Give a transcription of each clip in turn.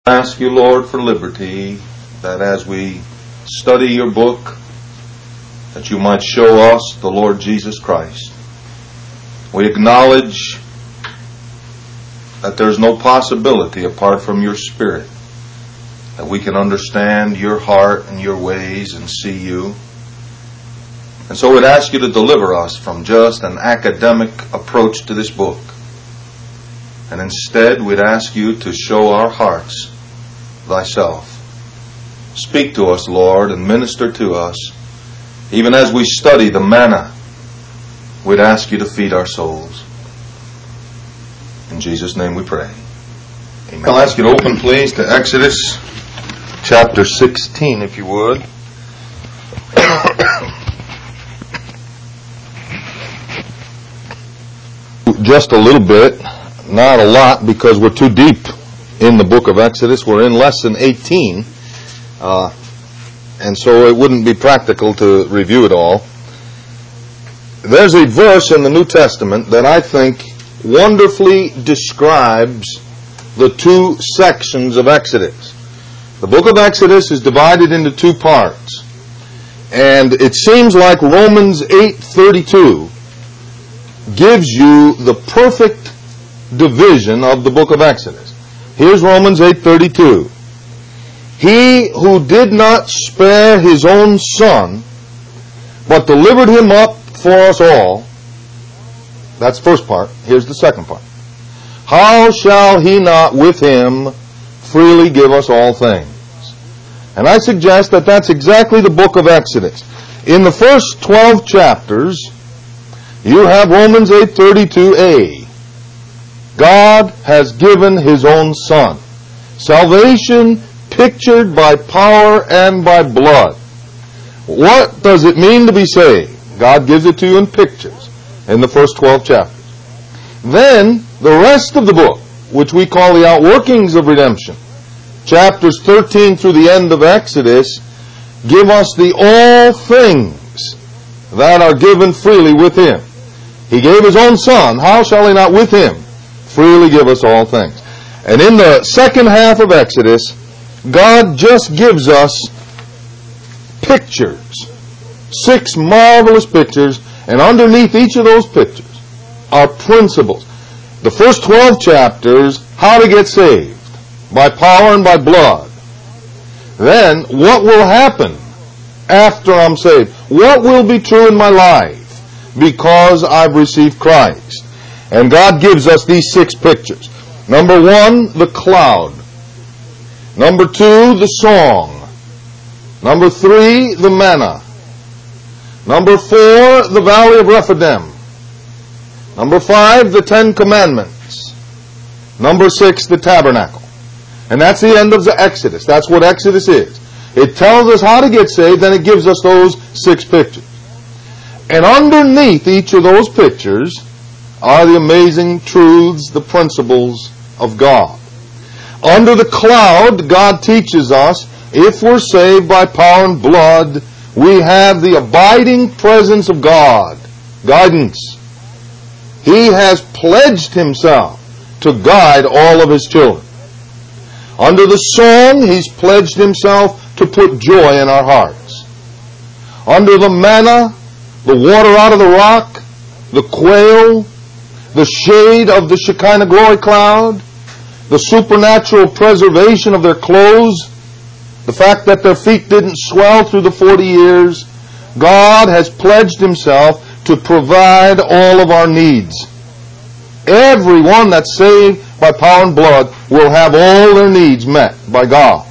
Ask you, Lord, for liberty, that as we study your book, that you might show us the Lord Jesus Christ. We acknowledge that there's no possibility apart from your Spirit that we can understand your heart and your ways and see you. And so we'd ask you to deliver us from just an academic approach to this book. And instead, we'd ask you to show our hearts thyself. Speak to us, Lord, and minister to us. Even as we study the manna, we'd ask you to feed our souls. In Jesus' name we pray. Amen. I'll ask you to open, please, to Exodus chapter 16, if you would. Just a little bit, not a lot, because we're too deep in the book of Exodus. We're in lesson 18, and so it wouldn't be practical to review it all. There's a verse in the New Testament that I think wonderfully describes the two sections of Exodus. The book of Exodus is divided into two parts, and it seems like Romans 8:32 gives you the perfect division of the book of Exodus. Here's Romans 8:32. He who did not spare his own son, but delivered him up for us all. That's the first part. Here's the second part. How shall he not with him freely give us all things? And I suggest that that's exactly the book of Exodus. In the first 12 chapters, you have Romans 8:32a. God has given His own Son. Salvation pictured by power and by blood. What does it mean to be saved? God gives it to you in pictures in the first 12 chapters. Then, the rest of the book, which we call the outworkings of redemption, chapters 13 through the end of Exodus, give us the all things that are given freely with Him. He gave His own Son. How shall He not with Him freely give us all things? And in the second half of Exodus, God just gives us pictures. 6 marvelous pictures, and underneath each of those pictures are principles. The first 12 chapters, how to get saved, by power and by blood. Then, what will happen after I'm saved? What will be true in my life because I've received Christ? And God gives us these 6 pictures. Number 1, the cloud. Number 2, the song. Number 3, the manna. Number 4, the valley of Rephidim. Number 5, the 10 commandments. Number 6, the tabernacle. And that's the end of the Exodus. That's what Exodus is. It tells us how to get saved, then it gives us those 6 pictures. And underneath each of those pictures are the amazing truths, the principles of God. Under the cloud, God teaches us, if we're saved by power and blood, we have the abiding presence of God. Guidance. He has pledged Himself to guide all of His children. Under the song, He's pledged Himself to put joy in our hearts. Under the manna, the water out of the rock, the quail, the shade of the Shekinah glory cloud, the supernatural preservation of their clothes, the fact that their feet didn't swell through the 40 years, God has pledged Himself to provide all of our needs. Everyone that's saved by power and blood will have all their needs met by God.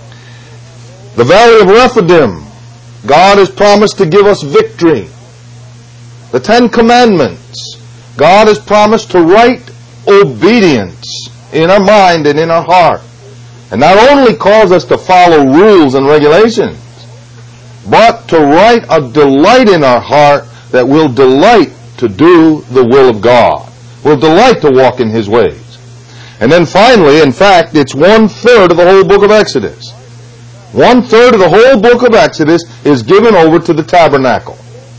The valley of Rephidim, God has promised to give us victory. The 10 commandments, God has promised to write obedience in our mind and in our heart. And not only calls us to follow rules and regulations, but to write a delight in our heart that will delight to do the will of God. Will delight to walk in His ways. And then finally, in fact, it's 1/3 of the whole book of Exodus. 1/3 of the whole book of Exodus is given over to the tabernacle.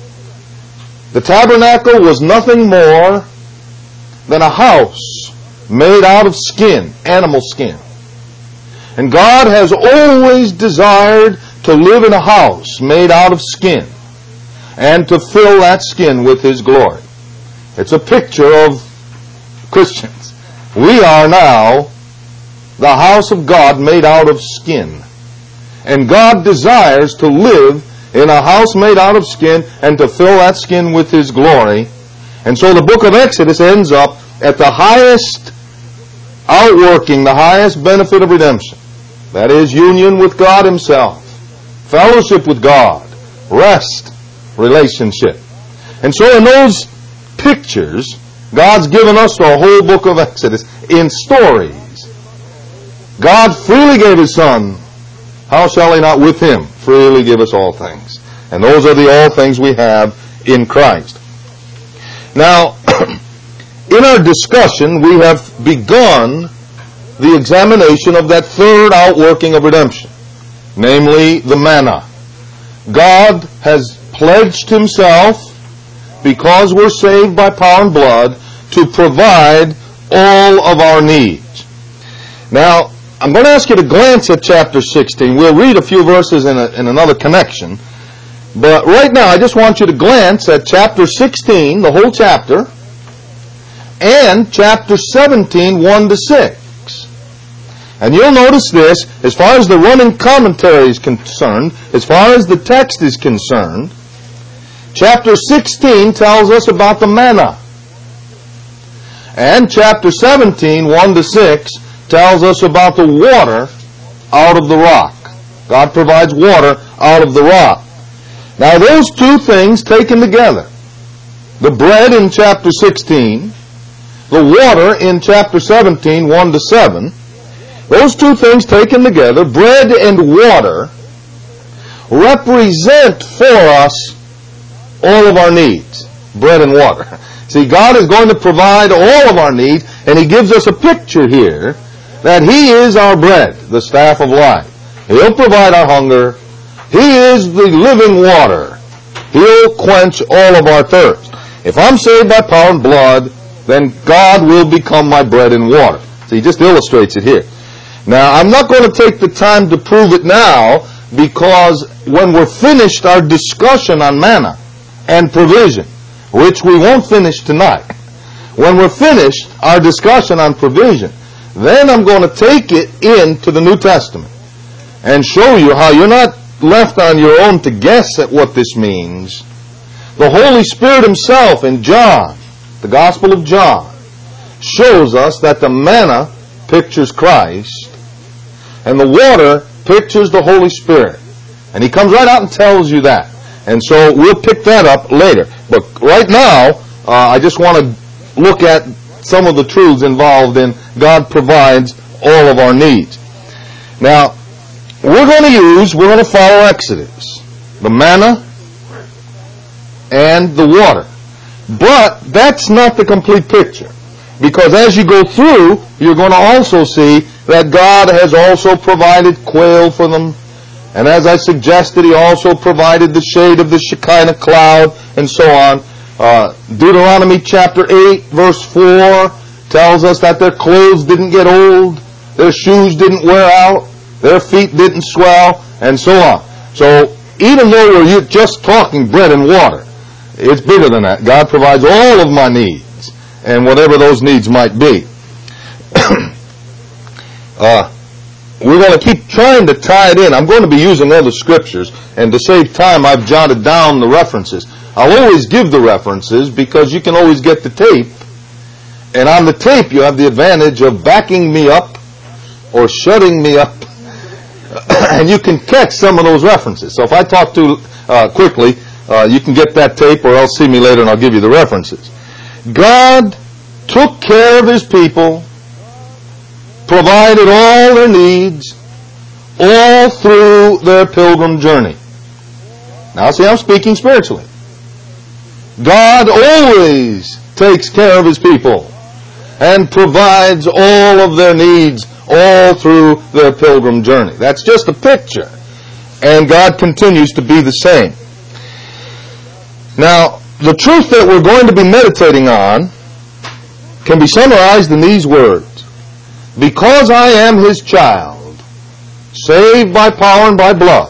The tabernacle was nothing more than a house made out of skin, animal skin. And God has always desired to live in a house made out of skin and to fill that skin with His glory. It's a picture of Christians. We are now the house of God made out of skin. And God desires to live in a house made out of skin and to fill that skin with His glory. And so the book of Exodus ends up at the highest outworking, the highest benefit of redemption. That is union with God Himself, fellowship with God, rest, relationship. And so in those pictures, God's given us the whole book of Exodus in stories. God freely gave His Son. How shall He not with Him freely give us all things? And those are the all things we have in Christ. Now, in our discussion, we have begun the examination of that third outworking of redemption, namely the manna. God has pledged Himself, because we're saved by power and blood, to provide all of our needs. Now, I'm going to ask you to glance at chapter 16. We'll read a few verses in another connection. But right now, I just want you to glance at chapter 16, the whole chapter, and chapter 17, 1 to 6. And you'll notice this, as far as the running commentary is concerned, as far as the text is concerned, chapter 16 tells us about the manna. And chapter 17, 1 to 6, tells us about the water out of the rock. God provides water out of the rock. Now those two things taken together, the bread in chapter 16, the water in chapter 17, 1 to 7, those two things taken together, bread and water, represent for us all of our needs. Bread and water. See, God is going to provide all of our needs, and He gives us a picture here that He is our bread, the staff of life. He'll provide our hunger. He is the living water. He'll quench all of our thirst. If I'm saved by power and blood, then God will become my bread and water. So He just illustrates it here. Now, I'm not going to take the time to prove it now, because when we're finished our discussion on manna and provision, which we won't finish tonight, when we're finished our discussion on provision, then I'm going to take it into the New Testament and show you how you're not left on your own to guess at what this means. The Holy Spirit Himself in John, the Gospel of John, shows us that the manna pictures Christ and the water pictures the Holy Spirit. And He comes right out and tells you that. And so we'll pick that up later. But right now, I just want to look at some of the truths involved in God provides all of our needs. Now, we're going to follow Exodus, the manna and the water. But that's not the complete picture. Because as you go through, you're going to also see that God has also provided quail for them. And as I suggested, He also provided the shade of the Shekinah cloud, and so on. Deuteronomy chapter 8, verse 4 tells us that their clothes didn't get old, their shoes didn't wear out, their feet didn't swell, and so on. So, even though we're just talking bread and water, it's bigger than that. God provides all of my needs, and whatever those needs might be. We're going to keep trying to tie it in. I'm going to be using other scriptures, and to save time, I've jotted down the references. I'll always give the references because you can always get the tape, and on the tape you have the advantage of backing me up or shutting me up, and you can catch some of those references. So if I talk too quickly, you can get that tape, or else see me later and I'll give you the references. God took care of His people, provided all their needs, all through their pilgrim journey. Now see, I'm speaking spiritually. God always takes care of His people and provides all of their needs all through their pilgrim journey. That's just a picture. And God continues to be the same. Now, the truth that we're going to be meditating on can be summarized in these words. Because I am His child, saved by power and by blood,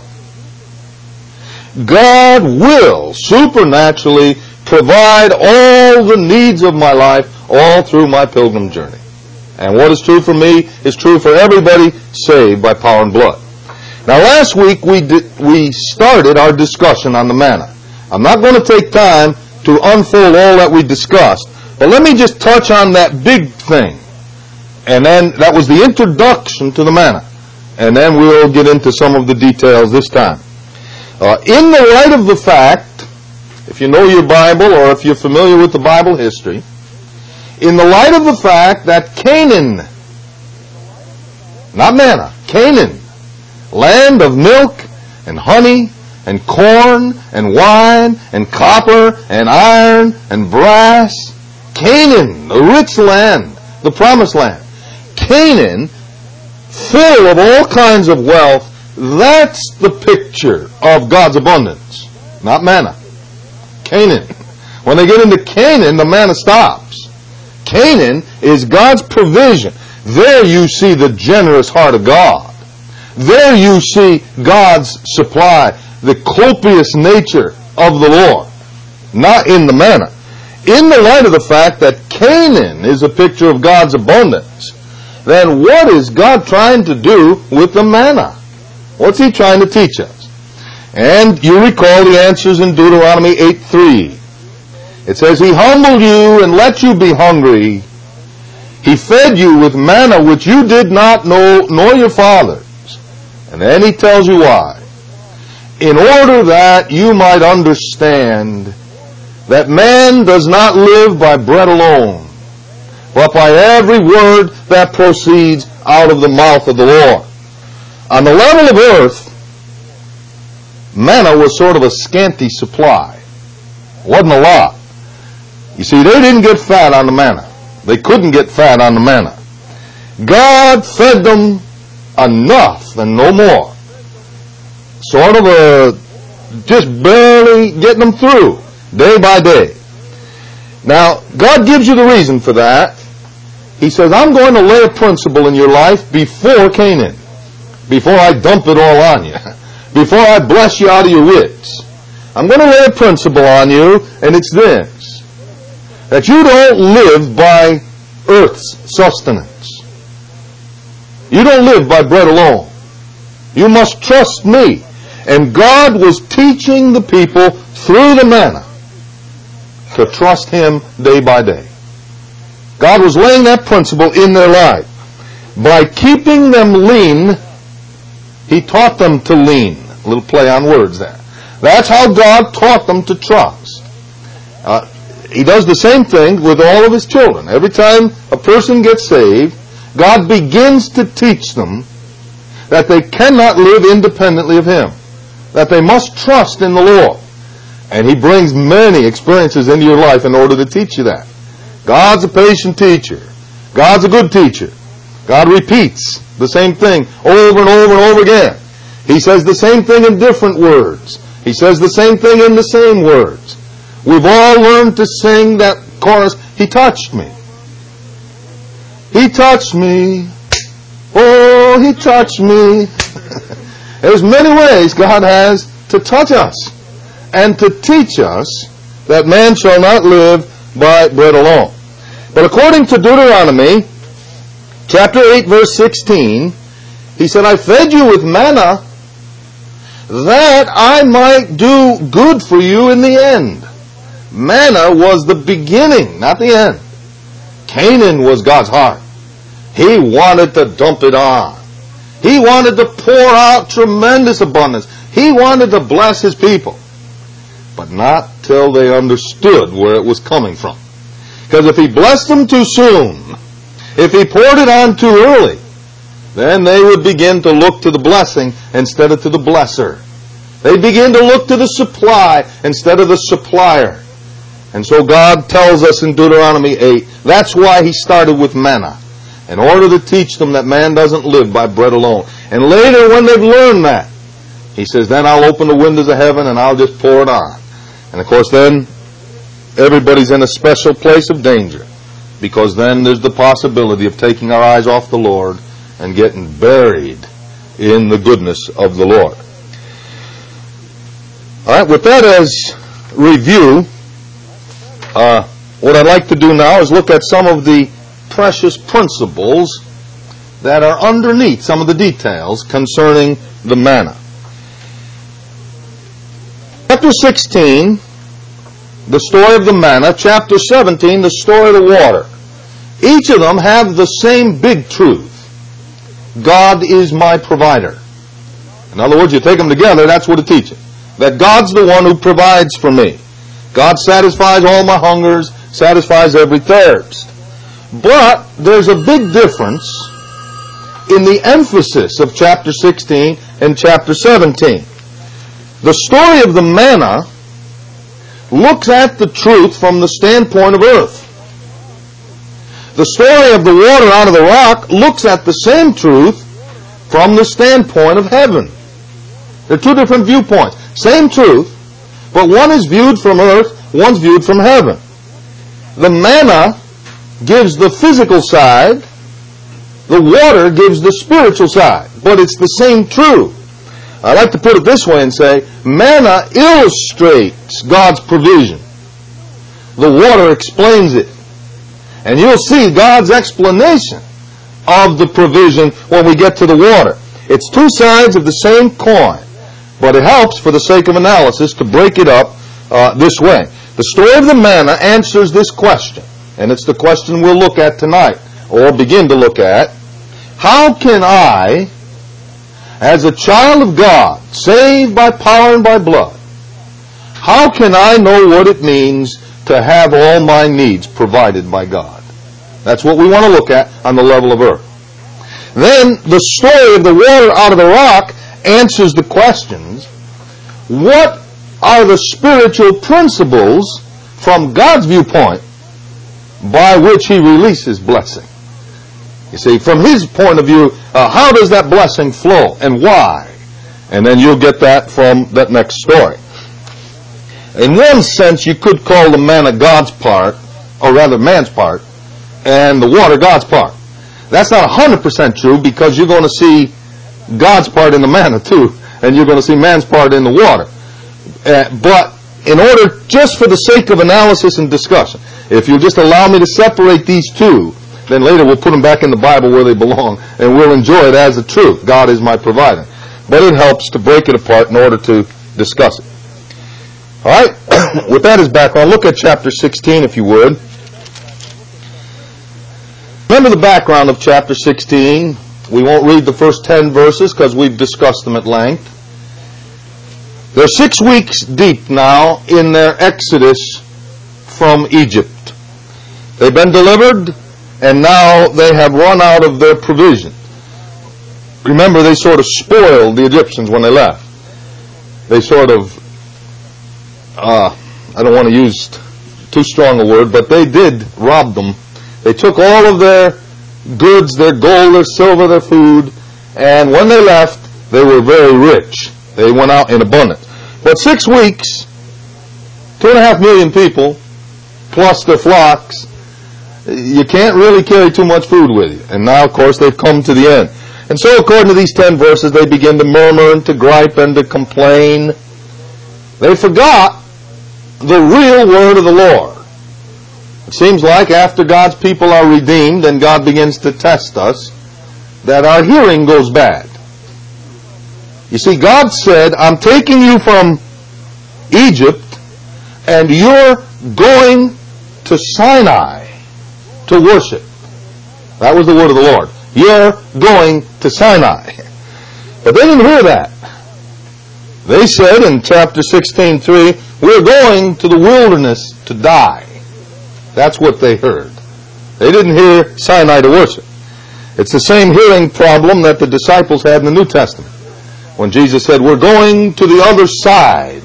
God will supernaturally provide all the needs of my life all through my pilgrim journey. And what is true for me is true for everybody saved by power and blood. Now last week we started our discussion on the manna. I'm not going to take time to unfold all that we discussed, but let me just touch on that big thing. And then that was the introduction to the manna. And then we'll get into some of the details this time. In the light of the fact, if you know your Bible or if you're familiar with the Bible history, in the light of the fact that Canaan, not manna, Canaan, land of milk and honey and corn and wine and copper and iron and brass, Canaan, the rich land, the promised land, Canaan, full of all kinds of wealth, that's the picture of God's abundance, not manna. Canaan. When they get into Canaan, the manna stops. Canaan is God's provision. There you see the generous heart of God. There you see God's supply, the copious nature of the Lord. Not in the manna. In the light of the fact that Canaan is a picture of God's abundance, then what is God trying to do with the manna? What's He trying to teach us? And you recall the answers in Deuteronomy 8:3. It says, He humbled you and let you be hungry. He fed you with manna which you did not know, nor your fathers. And then He tells you why. In order that you might understand that man does not live by bread alone, but by every word that proceeds out of the mouth of the Lord. On the level of earth, manna was sort of a scanty supply. It wasn't a lot. You see, they didn't get fat on the manna. They couldn't get fat on the manna. God fed them enough and no more. Sort of just barely getting them through, day by day. Now, God gives you the reason for that. He says, I'm going to lay a principle in your life before Canaan. Before I dump it all on you. Before I bless you out of your wits. I'm going to lay a principle on you, and it's this. That you don't live by earth's sustenance. You don't live by bread alone. You must trust me. And God was teaching the people through the manna to trust Him day by day. God was laying that principle in their life. By keeping them lean, He taught them to lean. A little play on words there. That's how God taught them to trust. He does the same thing with all of His children. Every time a person gets saved, God begins to teach them that they cannot live independently of Him. That they must trust in the Lord. And He brings many experiences into your life in order to teach you that. God's a patient teacher. God's a good teacher. God repeats the same thing over and over and over again. He says the same thing in different words. He says the same thing in the same words. We've all learned to sing that chorus, He touched me. He touched me. Oh, He touched me. There's many ways God has to touch us and to teach us that man shall not live by bread alone. But according to Deuteronomy, chapter 8, verse 16, He said, I fed you with manna that I might do good for you in the end. Manna was the beginning, not the end. Canaan was God's heart. He wanted to dump it on. He wanted to pour out tremendous abundance. He wanted to bless His people. But not till they understood where it was coming from. Because if He blessed them too soon, if He poured it on too early, then they would begin to look to the blessing instead of to the blesser. They begin to look to the supply instead of the supplier. And so God tells us in Deuteronomy 8, that's why He started with manna. In order to teach them that man doesn't live by bread alone. And later when they've learned that, He says, then I'll open the windows of heaven and I'll just pour it on. And of course then, everybody's in a special place of danger. Because then there's the possibility of taking our eyes off the Lord and getting buried in the goodness of the Lord. All right, with that as review, what I'd like to do now is look at some of the precious principles that are underneath some of the details concerning the manna. Chapter 16, the story of the manna. Chapter 17, the story of the water. Each of them have the same big truth. God is my provider. In other words, you take them together, that's what it teaches. That God's the one who provides for me. God satisfies all my hungers, satisfies every thirst. But there's a big difference in the emphasis of chapter 16 and chapter 17. The story of the manna looks at the truth from the standpoint of earth. The story of the water out of the rock looks at the same truth from the standpoint of heaven. They're two different viewpoints. Same truth, but one is viewed from earth, one's viewed from heaven. The manna gives the physical side, the water gives the spiritual side, but it's the same truth. I like to put it this way and say, manna illustrates God's provision. The water explains it. And you'll see God's explanation of the provision when we get to the water. It's two sides of the same coin, but it helps for the sake of analysis to break it up this way. The story of the manna answers this question, and it's the question we'll look at tonight, or begin to look at. How can I, as a child of God, saved by power and by blood, how can I know what it means to have all my needs provided by God? That's what we want to look at on the level of earth. Then the story of the water out of the rock answers the questions. What are the spiritual principles from God's viewpoint by which He releases blessing? You see, from His point of view, how does that blessing flow and why? And then you'll get that from that next story. In one sense, you could call the manna God's part, or rather man's part, and the water God's part. That's not 100% true, because you're going to see God's part in the manna too, and you're going to see man's part in the water. But in order, just for the sake of analysis and discussion, if you'll just allow me to separate these two, then later we'll put them back in the Bible where they belong, and we'll enjoy it as the truth. God is my provider. But it helps to break it apart in order to discuss it. All right, with that as background, look at chapter 16 if you would. Remember the background of chapter 16. We won't read the first 10 verses because we've discussed them at length. They're 6 weeks deep now in their exodus from Egypt. They've been delivered, and now they have run out of their provision. Remember, they sort of spoiled the Egyptians when they left. They sort of, I don't want to use too strong a word, but they did rob them. They took all of their goods, their gold, their silver, their food, and when they left, they were very rich. They went out in abundance. But 6 weeks, 2.5 million people, plus their flocks, you can't really carry too much food with you. And now, of course, they've come to the end. And so, according to these 10 verses, they begin to murmur and to gripe and to complain. They forgot the real word of the Lord. It seems like after God's people are redeemed and God begins to test us, that our hearing goes bad. You see, God said, I'm taking you from Egypt and you're going to Sinai to worship. That was the word of the Lord. You're going to Sinai. But they didn't hear that. They said in chapter 16:3, we're going to the wilderness to die. That's what they heard. They didn't hear Sinai to worship. It's the same hearing problem that the disciples had in the New Testament. When Jesus said, we're going to the other side.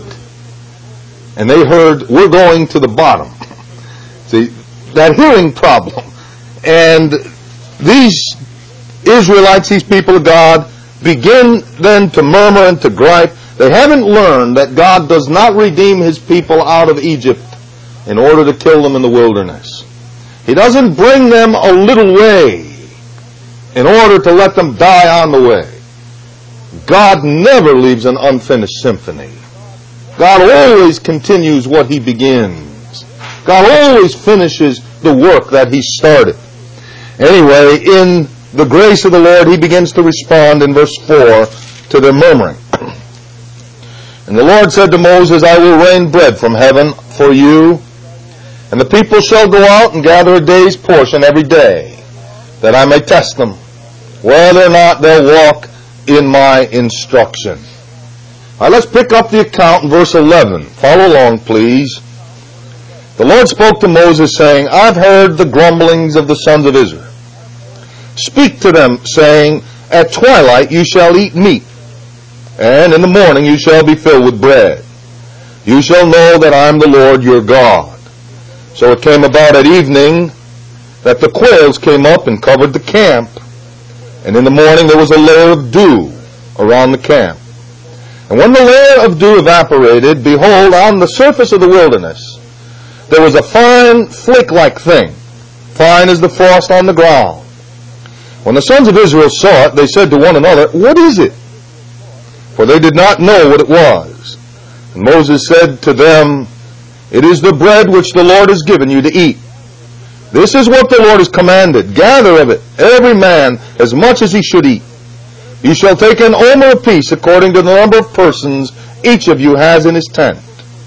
And they heard, we're going to the bottom. See, that hearing problem. And these Israelites, these people of God, begin then to murmur and to gripe. They haven't learned that God does not redeem His people out of Egypt in order to kill them in the wilderness. He doesn't bring them a little way in order to let them die on the way. God never leaves an unfinished symphony. God always continues what He begins. God always finishes the work that He started. Anyway, in the grace of the Lord, He begins to respond in verse 4 to their murmuring. And the Lord said to Moses, I will rain bread from heaven for you, and the people shall go out and gather a day's portion every day, that I may test them, whether or not they'll walk in my instruction. All right, let's pick up the account in verse 11. Follow along, please. The Lord spoke to Moses, saying, I've heard the grumblings of the sons of Israel. Speak to them, saying, At twilight you shall eat meat, and in the morning you shall be filled with bread. You shall know that I am the Lord your God. So it came about at evening that the quails came up and covered the camp, and in the morning there was a layer of dew around the camp. And when the layer of dew evaporated, behold, on the surface of the wilderness there was a fine flake-like thing, fine as the frost on the ground. When the sons of Israel saw it, they said to one another, What is it? For they did not know what it was. And Moses said to them, It is the bread which the Lord has given you to eat. This is what the Lord has commanded. Gather of it, every man, as much as he should eat. You shall take an omer apiece according to the number of persons each of you has in his tent.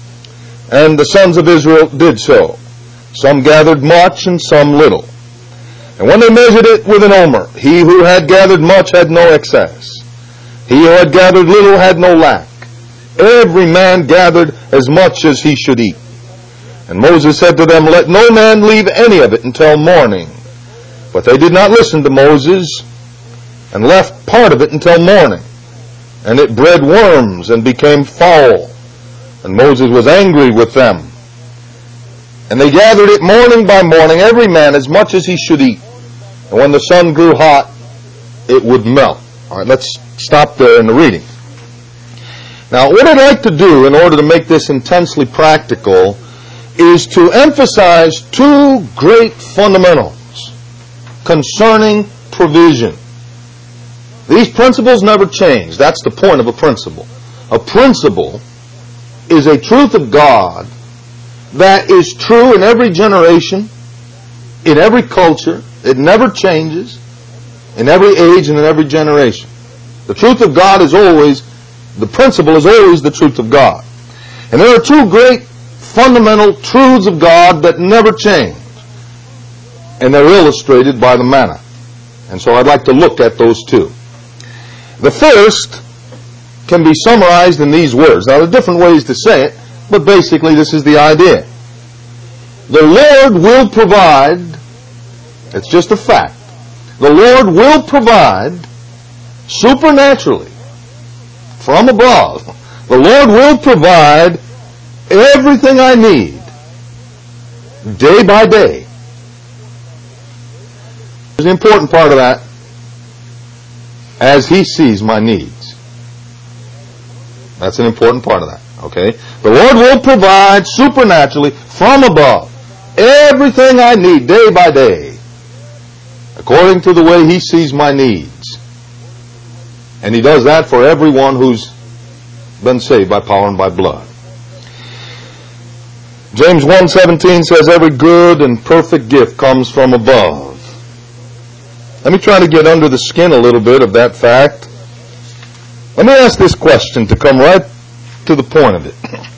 And the sons of Israel did so. Some gathered much and some little. And when they measured it with an omer, he who had gathered much had no excess. He who had gathered little had no lack. Every man gathered as much as he should eat. And Moses said to them, Let no man leave any of it until morning. But they did not listen to Moses, and left part of it until morning. And it bred worms and became foul. And Moses was angry with them. And they gathered it morning by morning, every man as much as he should eat. And when the sun grew hot, it would melt. All right, let's stop there in the reading. Now, what I'd like to do in order to make this intensely practical is to emphasize two great fundamentals concerning provision. These principles never change. That's the point of a principle. A principle is a truth of God that is true in every generation, in every culture. It never changes, in every age and in every generation. The truth of God is always, the principle is always the truth of God. And there are two great fundamental truths of God that never change. And they're illustrated by the manna. And so I'd like to look at those two. The first can be summarized in these words. Now, there are different ways to say it, but basically this is the idea. The Lord will provide, it's just a fact, the Lord will provide supernaturally from above. The Lord will provide everything I need day by day. There's an important part of that. As He sees my needs. That's an important part of that. Okay? The Lord will provide supernaturally from above everything I need day by day according to the way He sees my needs. And He does that for everyone who's been saved by power and by blood. James 1:17 says, Every good and perfect gift comes from above. Let me try to get under the skin a little bit of that fact. Let me ask this question to come right to the point of it.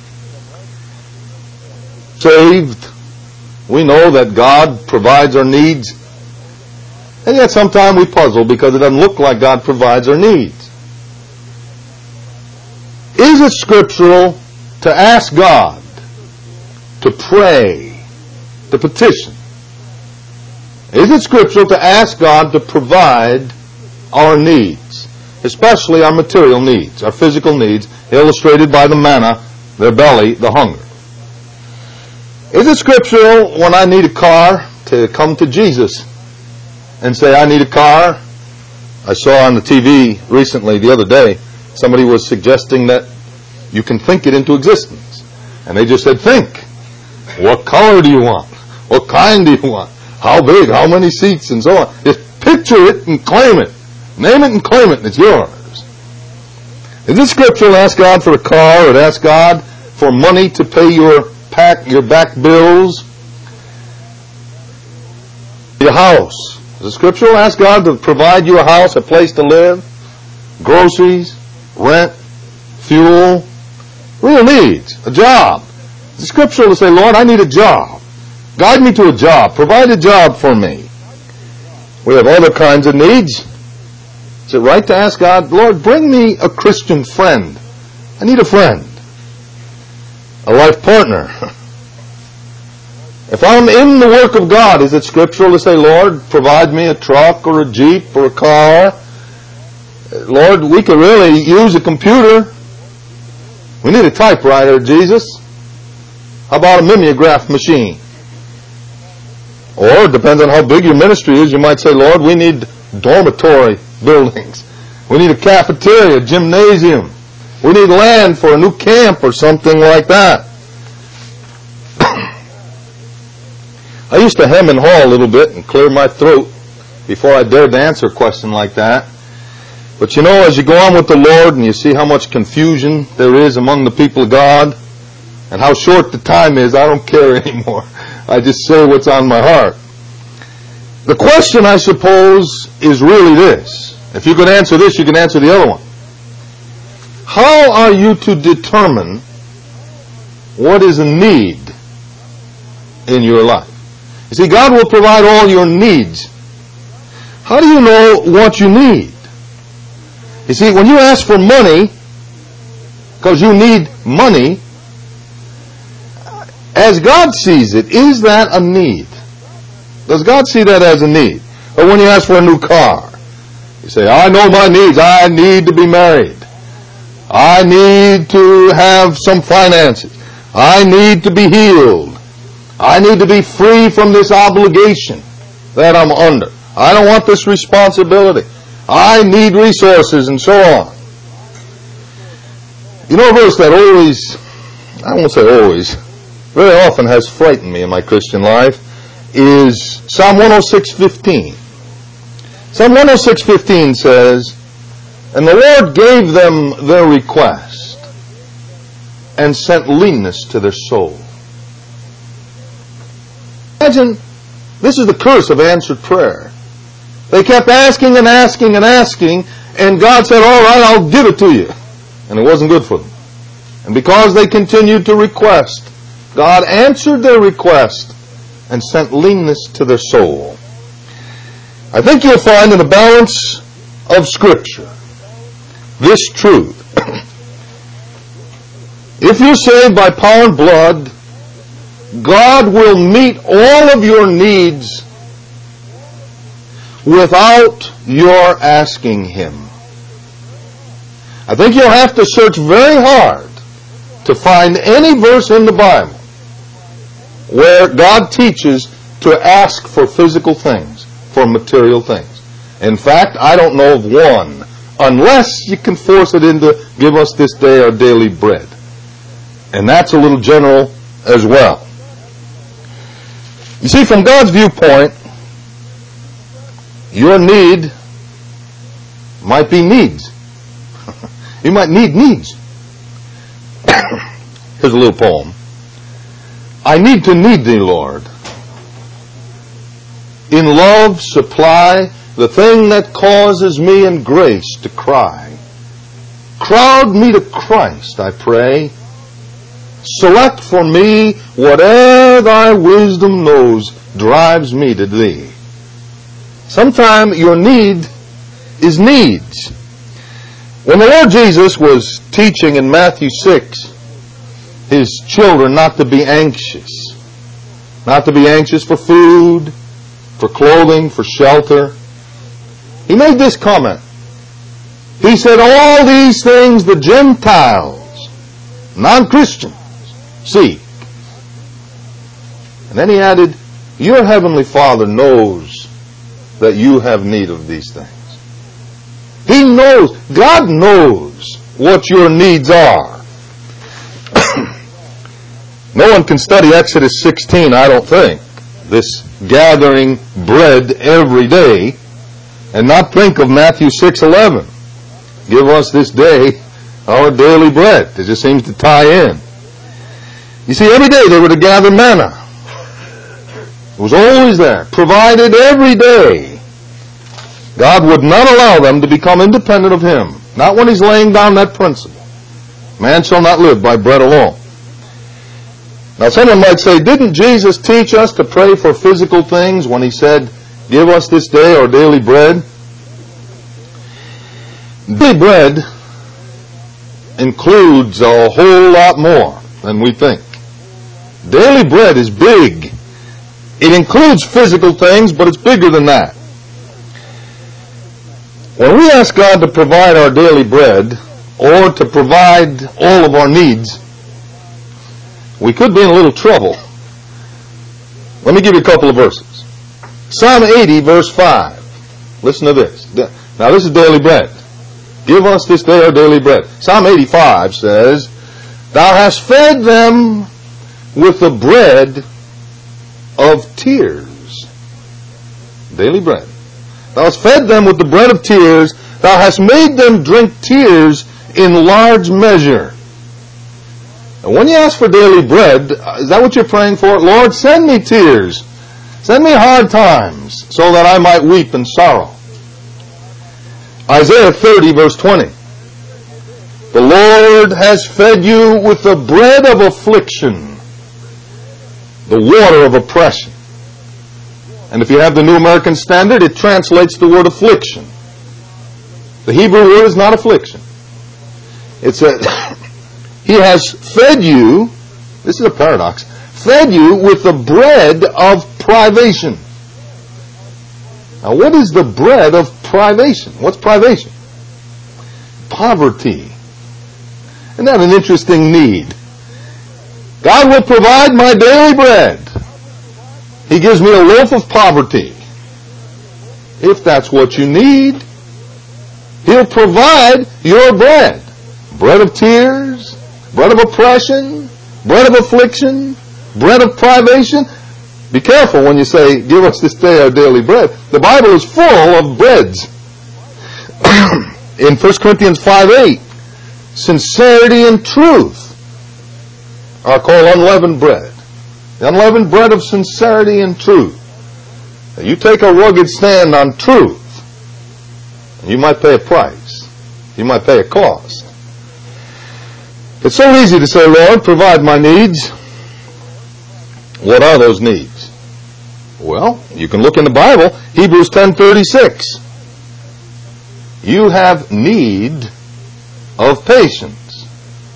Saved, we know that God provides our needs, and yet sometimes we puzzle because it doesn't look like God provides our needs. Is it scriptural to ask God, to pray, to petition? Is it scriptural to ask God to provide our needs, especially our material needs, our physical needs, illustrated by the manna, their belly, the hunger? Is it scriptural when I need a car to come to Jesus and say, I need a car? I saw on the TV recently, the other day, somebody was suggesting that you can think it into existence. And they just said, think. What color do you want? What kind do you want? How big? How many seats? And so on. Just picture it and claim it. Name it and claim it, and it's yours. Is it scriptural to ask God for a car or to ask God for money to pay your back bills? Your house. Is it scriptural to ask God to provide you a house, a place to live, groceries, rent, fuel, real needs, a job? Is it scriptural to say, Lord, I need a job. Guide me to a job. Provide a job for me. We have other kinds of needs. Is it right to ask God, Lord, bring me a Christian friend? I need a friend. A life partner. If I'm in the work of God, is it scriptural to say, Lord, provide me a truck or a Jeep or a car? Lord, we could really use a computer. We need a typewriter, Jesus. How about a mimeograph machine? Or, it depends on how big your ministry is, you might say, Lord, we need dormitory buildings. We need a cafeteria, gymnasium. We need land for a new camp or something like that. I used to hem and haw a little bit and clear my throat before I dared to answer a question like that. But you know, as you go on with the Lord and you see how much confusion there is among the people of God and how short the time is, I don't care anymore. I just say what's on my heart. The question, I suppose, is really this. If you could answer this, you can answer the other one. How are you to determine what is a need in your life? You see, God will provide all your needs. How do you know what you need? You see, when you ask for money, because you need money, as God sees it, is that a need? Does God see that as a need? Or when you ask for a new car, you say, I know my needs. I need to be married. I need to have some finances. I need to be healed. I need to be free from this obligation that I'm under. I don't want this responsibility. I need resources and so on. You know a verse that always, I won't say always, very often has frightened me in my Christian life is Psalm 106:15. Psalm 106:15 says, And the Lord gave them their request and sent leanness to their soul. Imagine, this is the curse of answered prayer. They kept asking and asking and asking, and God said, all right, I'll give it to you. And it wasn't good for them. And because they continued to request, God answered their request and sent leanness to their soul. I think you'll find in the balance of Scripture this truth. If you're saved by power and blood, God will meet all of your needs without your asking Him. I think you'll have to search very hard to find any verse in the Bible where God teaches to ask for physical things, for material things. In fact, I don't know of one, unless you can force it into, give us this day our daily bread. And that's a little general as well. You see, from God's viewpoint, your need might be needs. You might need needs. Here's a little poem. I need to need thee, Lord. In love supply the thing that causes me in grace to cry. Crowd me to Christ, I pray. Select for me whate'er thy wisdom knows drives me to thee. Sometime your need is needs. When the Lord Jesus was teaching in Matthew 6, His children not to be anxious. Not to be anxious for food, for clothing, for shelter. He made this comment. He said, all these things the Gentiles, non-Christians, seek. And then he added, your heavenly Father knows that you have need of these things. He knows, God knows what your needs are. No one can study Exodus 16, I don't think, this gathering bread every day, and not think of Matthew 6:11. Give us this day Our daily bread. It just seems to tie in. You see, every day they were to gather manna. It was always there, provided every day. God would not allow them to become independent of Him. Not when He's laying down that principle. Man shall not live by bread alone. Now someone might say, didn't Jesus teach us to pray for physical things when He said, give us this day our daily bread? Daily bread includes a whole lot more than we think. Daily bread is big. It includes physical things, but it's bigger than that. When we ask God to provide our daily bread, or to provide all of our needs, we could be in a little trouble. Let me give you a couple of verses. Psalm 80, verse 5. Listen to this. Now this is daily bread. Give us this day our daily bread. Psalm 85 says, Thou hast fed them with the bread of tears. Daily bread. Thou hast fed them with the bread of tears. Thou hast made them drink tears in large measure. And when you ask for daily bread, is that what you're praying for? Lord, send me tears. Send me hard times so that I might weep in sorrow. Isaiah 30, verse 20. The Lord has fed you with the bread of affliction, the water of oppression. And if you have the New American Standard, it translates the word affliction. The Hebrew word is not affliction. It's He has fed you, this is a paradox, fed you with the bread of privation. Now what is the bread of privation? What's privation? Poverty. Isn't that an interesting need? God will provide my daily bread. He gives me a loaf of poverty. If that's what you need, He'll provide your bread. Bread of tears, bread of oppression, bread of affliction, bread of privation. Be careful when you say, give us this day our daily bread. The Bible is full of breads. In 1 Corinthians 5:8, sincerity and truth are called unleavened bread. The unleavened bread of sincerity and truth. Now, you take a rugged stand on truth, and you might pay a price. You might pay a cost. It's so easy to say, Lord, provide my needs. What are those needs? Well, you can look in the Bible, Hebrews 10:36. You have need of patience.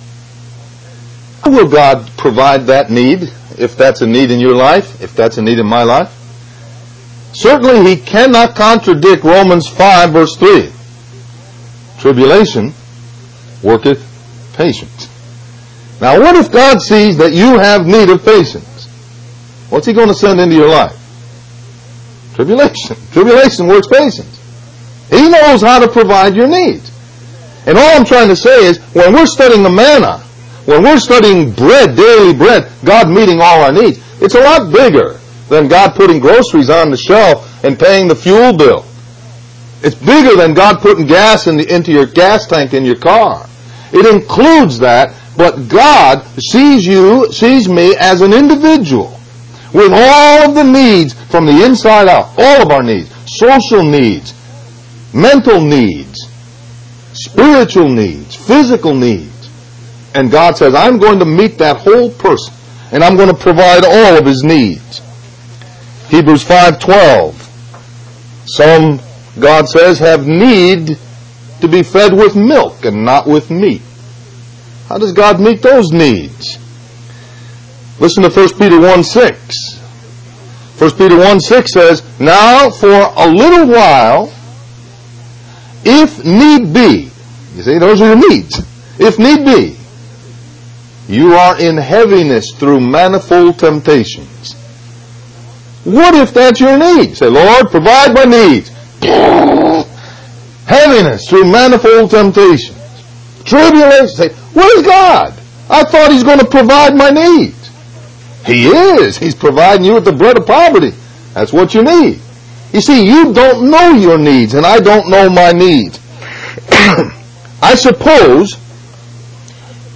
How will God provide that need, if that's a need in your life, if that's a need in my life? Certainly He cannot contradict Romans 5 verse 3. Tribulation worketh patience. Now what if God sees that you have need of patience? What's He going to send into your life? Tribulation. Tribulation works patience. He knows how to provide your needs. And all I'm trying to say is, when we're studying the manna, when we're studying bread, daily bread, God meeting all our needs, it's a lot bigger than God putting groceries on the shelf and paying the fuel bill. It's bigger than God putting gas into your gas tank in your car. It includes that, but God sees me as an individual with all of the needs from the inside out. All of our needs. Social needs, mental needs, spiritual needs, physical needs. And God says, I'm going to meet that whole person, and I'm going to provide all of his needs. Hebrews 5:12. Some, God says, have need to be fed with milk and not with meat. How does God meet those needs? Listen to 1 Peter 1:6. 1 Peter 1:6 says, now for a little while, if need be, you see, those are your needs. If need be, you are in heaviness through manifold temptations. What if that's your need? Say, Lord, provide my needs. Heaviness through manifold temptations. Tribulation. Say, where's God? I thought He's going to provide my needs. He is. He's providing you with the bread of poverty. That's what you need. You see, you don't know your needs, and I don't know my needs. I suppose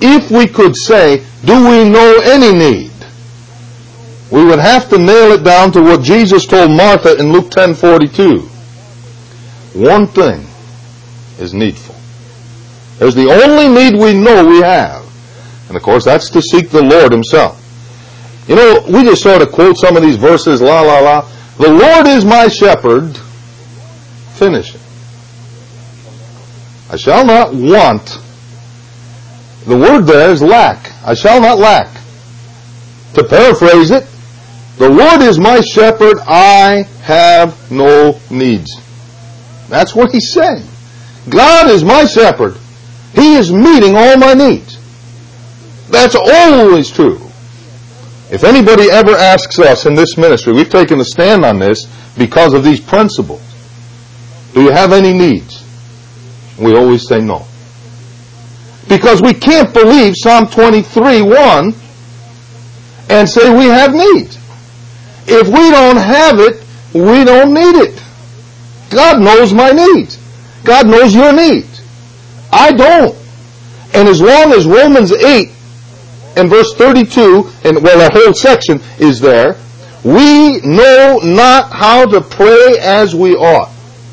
if we could say, do we know any need? We would have to nail it down to what Jesus told Martha in Luke 10:42. One thing is needful. There's the only need we know we have. And of course, that's to seek the Lord Himself. You know, we just sort of quote some of these verses, la, la, la. The Lord is my shepherd. Finish it. I shall not want. The word there is lack. I shall not lack. To paraphrase it, the Lord is my shepherd, I have no needs. That's what He's saying. God is my shepherd. He is meeting all my needs. That's always true. If anybody ever asks us in this ministry, we've taken a stand on this because of these principles. Do you have any needs? We always say no. Because we can't believe Psalm 23:1 and say we have needs. If we don't have it, we don't need it. God knows my needs. God knows your needs. I don't. And as long as Romans 8 and verse 32, and well, that whole section is there, we know not how to pray as we ought.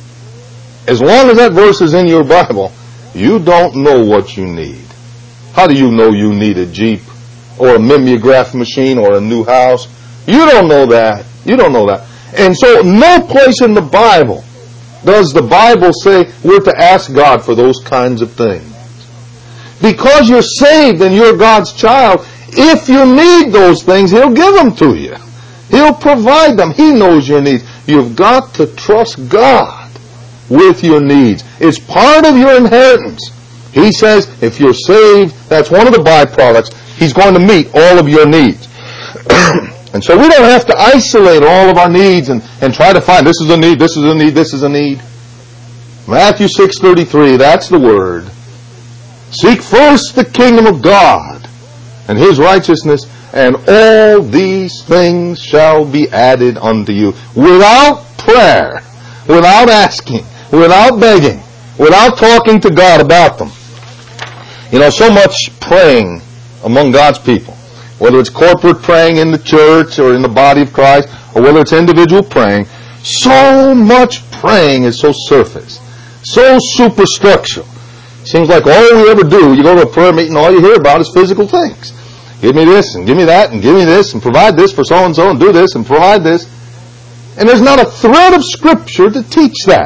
As long as that verse is in your Bible, you don't know what you need. How do you know you need a Jeep or a mimeograph machine or a new house? You don't know that. You don't know that. And so no place in the Bible does the Bible say we're to ask God for those kinds of things. Because you're saved and you're God's child, if you need those things, He'll give them to you. He'll provide them. He knows your needs. You've got to trust God with your needs. It's part of your inheritance. He says if you're saved, that's one of the byproducts. He's going to meet all of your needs. And so we don't have to isolate all of our needs and try to find this is a need, this is a need, this is a need. Matthew 6:33, that's the word. Seek first the kingdom of God and His righteousness, and all these things shall be added unto you. Without prayer, without asking, without begging, without talking to God about them. You know, so much praying among God's people, whether it's corporate praying in the church or in the body of Christ, or whether it's individual praying, so much praying is so surface, so superstructural. Seems like all we ever do, you go to a prayer meeting, all you hear about is physical things. Give me this, and give me that, and give me this, and provide this for so-and-so, and do this, and provide this. And there's not a thread of Scripture to teach that.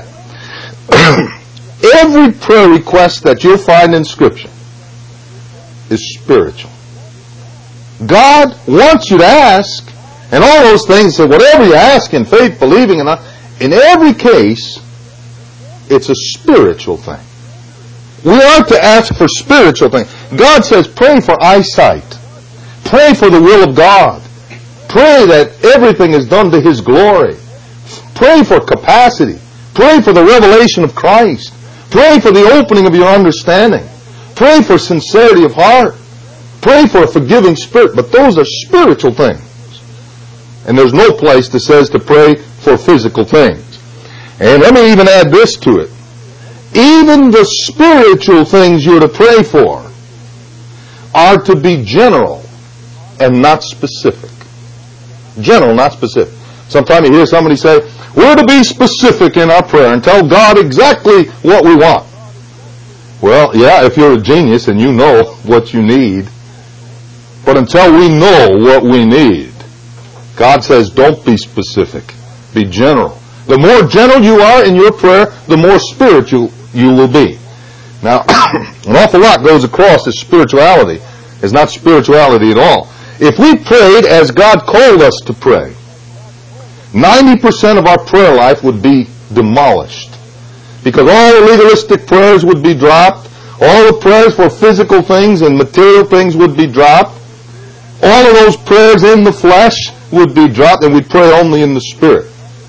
Every prayer request that you'll find in Scripture is spiritual. God wants you to ask, and all those things, so whatever you ask in faith, believing, and in every case, it's a spiritual thing. We are to ask for spiritual things. God says pray for eyesight. Pray for the will of God. Pray that everything is done to His glory. Pray for capacity. Pray for the revelation of Christ. Pray for the opening of your understanding. Pray for sincerity of heart. Pray for a forgiving spirit. But those are spiritual things. And there's no place that says to pray for physical things. And let me even add this to it. Even the spiritual things you're to pray for are to be general and not specific. General, not specific. Sometimes you hear somebody say, we're to be specific in our prayer and tell God exactly what we want. Well, yeah, if you're a genius and you know what you need. But until we know what we need, God says don't be specific. Be general. The more general you are in your prayer, the more spiritual you will be. Now, an awful lot goes across as spirituality. It's not spirituality at all. If we prayed as God called us to pray, 90% of our prayer life would be demolished. Because all the legalistic prayers would be dropped. All the prayers for physical things and material things would be dropped. All of those prayers in the flesh would be dropped, and we'd pray only in the Spirit.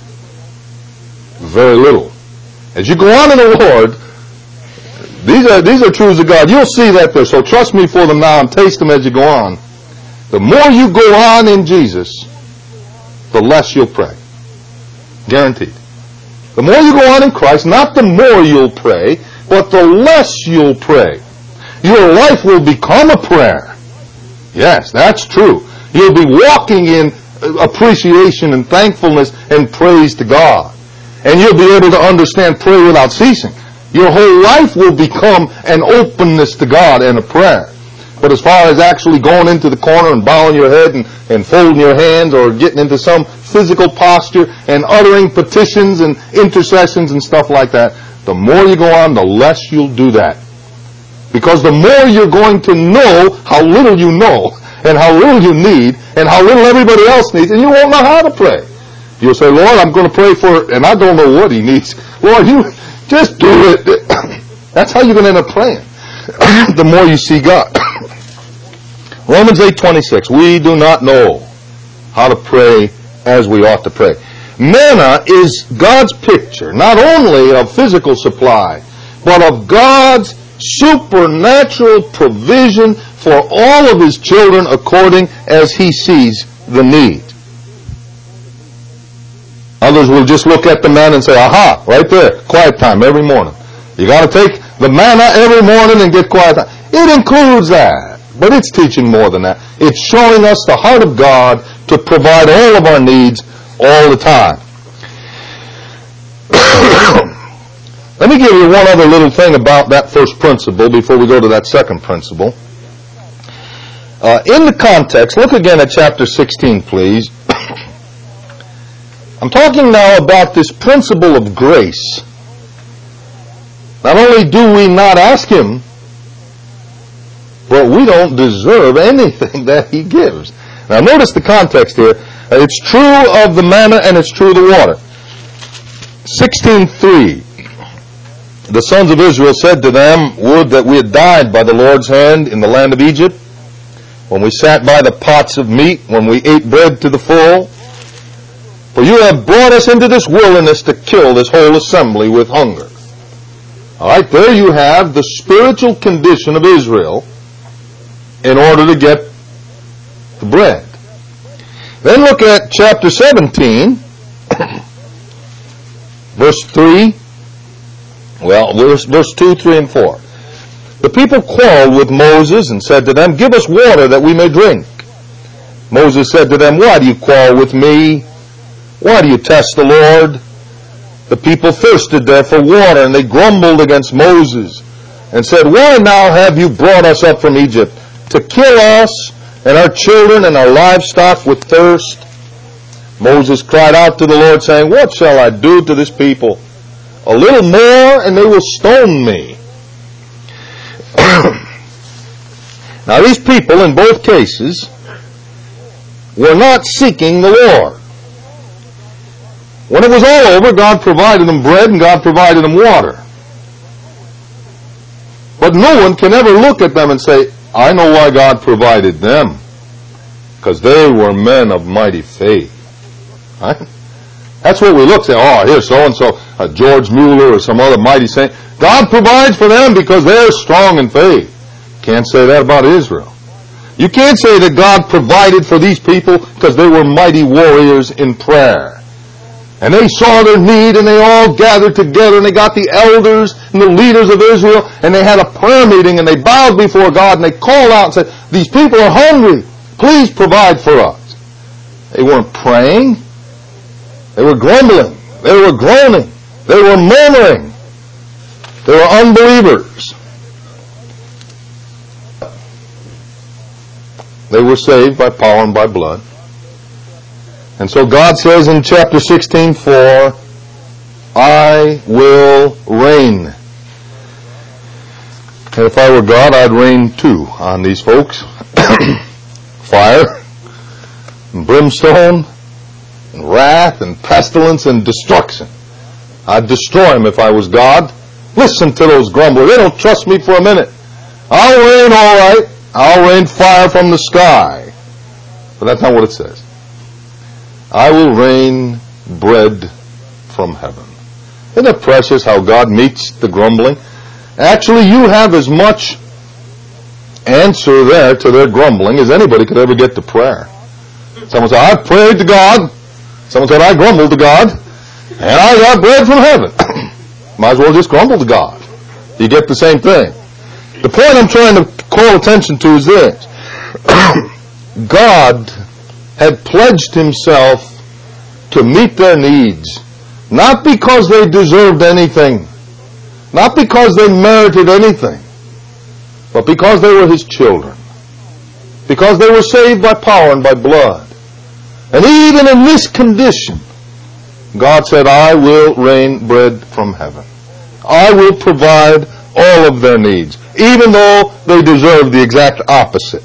Very little. As you go on in the Lord, these are truths of God. You'll see that there. So trust me for them now and taste them as you go on. The more you go on in Jesus, the less you'll pray. Guaranteed. The more you go on in Christ, not the more you'll pray, but the less you'll pray. your life will become a prayer. Yes, that's true. You'll be walking in appreciation and thankfulness and praise to God. And you'll be able to understand prayer without ceasing. Your whole life will become an openness to God and a prayer. But as far as actually going into the corner and bowing your head and folding your hands or getting into some physical posture and uttering petitions and intercessions and stuff like that, the more you go on, the less you'll do that. Because the more you're going to know how little you know and how little you need and how little everybody else needs, and you won't know how to pray. You'll say, Lord, I'm going to pray for, and I don't know what he needs. Lord, you just do it. That's how you're going to end up praying. The more you see God. Romans 8:26, we do not know how to pray as we ought to pray. Manna is God's picture, not only of physical supply, but of God's supernatural provision for all of His children according as He sees the need. Others will just look at the manna and say, aha, right there, quiet time every morning. You got to take the manna every morning and get quiet time. It includes that, but it's teaching more than that. It's showing us the heart of God to provide all of our needs all the time. Let me give you one other little thing about that first principle before we go to that second principle. In the context, look again at chapter 16, please. I'm talking now about this principle of grace. Not only do we not ask Him, but we don't deserve anything that He gives. Now notice the context here. It's true of the manna and it's true of the water. 16:3. The sons of Israel said to them, would that we had died by the Lord's hand in the land of Egypt, when we sat by the pots of meat, when we ate bread to the full. For you have brought us into this wilderness to kill this whole assembly with hunger. All right, there you have the spiritual condition of Israel in order to get the bread. Then look at chapter 17, verse 3. Well, verse 2, 3, and 4. The people quarreled with Moses and said to them, give us water that we may drink. Moses said to them, why do you quarrel with me? Why do you test the Lord? The people thirsted there for water, and they grumbled against Moses and said, why now have you brought us up from Egypt to kill us and our children and our livestock with thirst? Moses cried out to the Lord, saying, what shall I do to this people? A little more, and they will stone me. Now, these people, in both cases, were not seeking the Lord. When it was all over, God provided them bread and God provided them water. But no one can ever look at them and say, I know why God provided them. Because they were men of mighty faith. Right? That's what we look at. Say, oh, here's so-and-so, George Mueller or some other mighty saint. God provides for them because they're strong in faith. Can't say that about Israel. You can't say that God provided for these people because they were mighty warriors in prayer. And they saw their need and they all gathered together and they got the elders and the leaders of Israel and they had a prayer meeting and they bowed before God and they called out and said, these people are hungry. Please provide for us. They weren't praying. They were grumbling. They were groaning. They were murmuring. They were unbelievers. They were saved by power and by blood. And so God says in chapter 16:4, I will reign. And if I were God, I'd reign too on these folks. Fire, and brimstone, and wrath, and pestilence, and destruction. I'd destroy them if I was God. Listen to those grumblers. They don't trust me for a minute. I'll rain all right. I'll rain fire from the sky. But that's not what it says. I will rain bread from heaven. Isn't it precious how God meets the grumbling? Actually, you have as much answer there to their grumbling as anybody could ever get to prayer. Someone said, I prayed to God. Someone said, I grumbled to God. And I got bread from heaven. Might as well just grumble to God. You get the same thing. The point I'm trying to call attention to is this. God had pledged himself to meet their needs, not because they deserved anything, not because they merited anything, but because they were his children, because they were saved by power and by blood. And even in this condition, God said, I will rain bread from heaven. I will provide all of their needs, even though they deserve the exact opposite.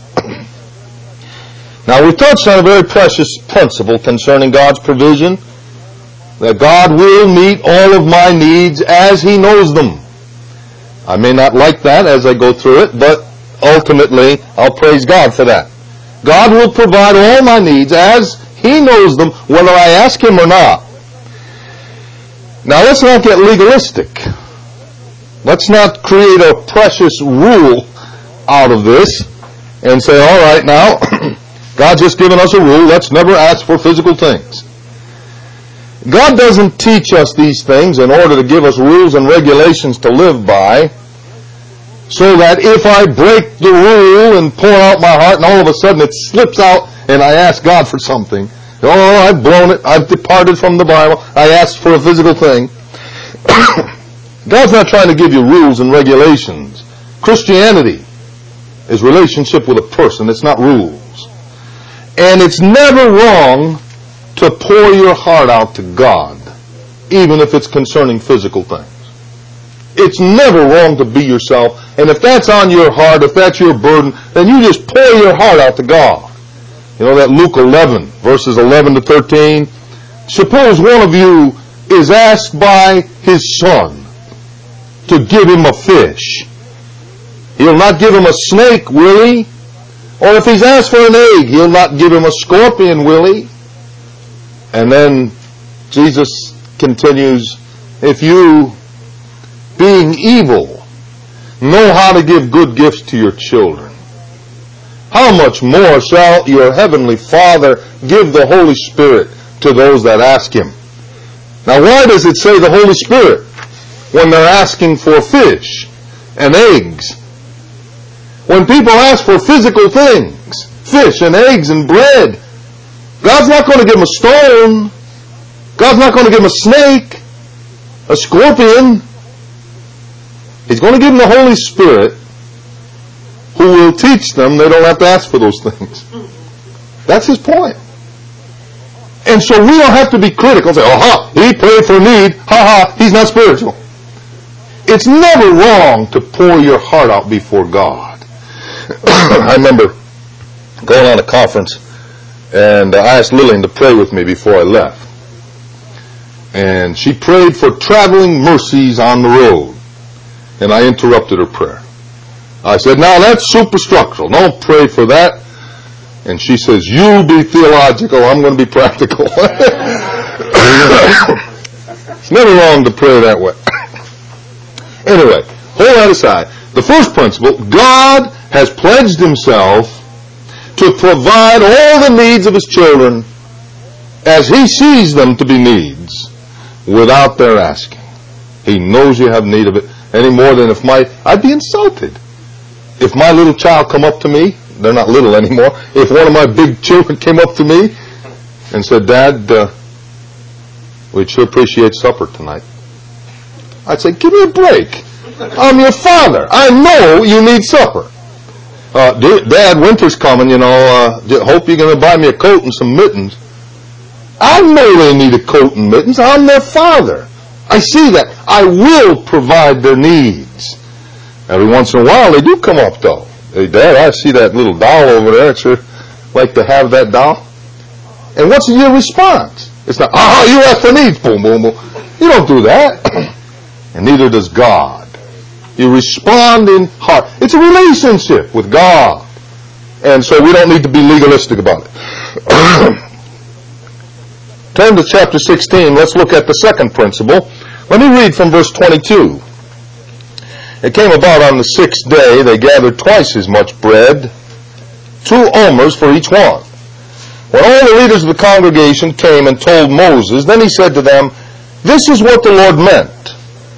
Now, we touched on a very precious principle concerning God's provision, that God will meet all of my needs as he knows them. I may not like that as I go through it, but ultimately, I'll praise God for that. God will provide all my needs as he knows them, whether I ask him or not. Now, let's not get legalistic. Let's not create a precious rule out of this and say, all right, now, God's just given us a rule. Let's never ask for physical things. God doesn't teach us these things in order to give us rules and regulations to live by, so that if I break the rule and pour out my heart and all of a sudden it slips out and I ask God for something, oh, I've blown it, I've departed from the Bible, I asked for a physical thing. God's not trying to give you rules and regulations. Christianity is relationship with a person. It's not rules. And it's never wrong to pour your heart out to God, even if it's concerning physical things. It's never wrong to be yourself. And if that's on your heart, if that's your burden, then you just pour your heart out to God. You know that Luke 11, verses 11 to 13? Suppose one of you is asked by his son to give him a fish. He'll not give him a snake, will he? Or if he's asked for an egg, he'll not give him a scorpion, will he? And then Jesus continues, if you, being evil, know how to give good gifts to your children, how much more shall your heavenly Father give the Holy Spirit to those that ask him? Now, why does it say the Holy Spirit when they're asking for fish and eggs? When people ask for physical things, fish and eggs and bread, God's not going to give them a stone. God's not going to give them a snake, a scorpion. He's going to give them the Holy Spirit, who will teach them they don't have to ask for those things. That's his point. And so we don't have to be critical and say, aha, he prayed for need, ha, he's not spiritual. It's never wrong to pour your heart out before God. I remember going on a conference, and I asked Lillian to pray with me before I left. And she prayed for traveling mercies on the road. And I interrupted her prayer. I said, now that's superstructural. Don't pray for that. And she says, you be theological, I'm going to be practical. It's never wrong to pray that way. Anyway, hold that aside. The first principle, God has pledged himself to provide all the needs of his children as he sees them to be needs without their asking. He knows you have need of it any more than I'd be insulted if my little child come up to me, they're not little anymore, if one of my big children came up to me and said, Dad, we'd sure appreciate supper tonight. I'd say, give me a break. I'm your father. I know you need supper. Dad, winter's coming, hope you're going to buy me a coat and some mittens. I know they need a coat and mittens. I'm their father. I see that. I will provide their needs. Every once in a while, they do come up, though. Hey, Dad, I see that little doll over there. I'd sure like to have that doll. And what's your response? It's not, you ask for needs. Boom, boom, boom. You don't do that. And neither does God. You respond in heart. It's a relationship with God. And so we don't need to be legalistic about it. Turn to chapter 16. Let's look at the second principle. Let me read from verse 22. It came about on the 6th day, they gathered twice as much bread, 2 omers for each one. When all the leaders of the congregation came and told Moses, then he said to them, this is what the Lord meant.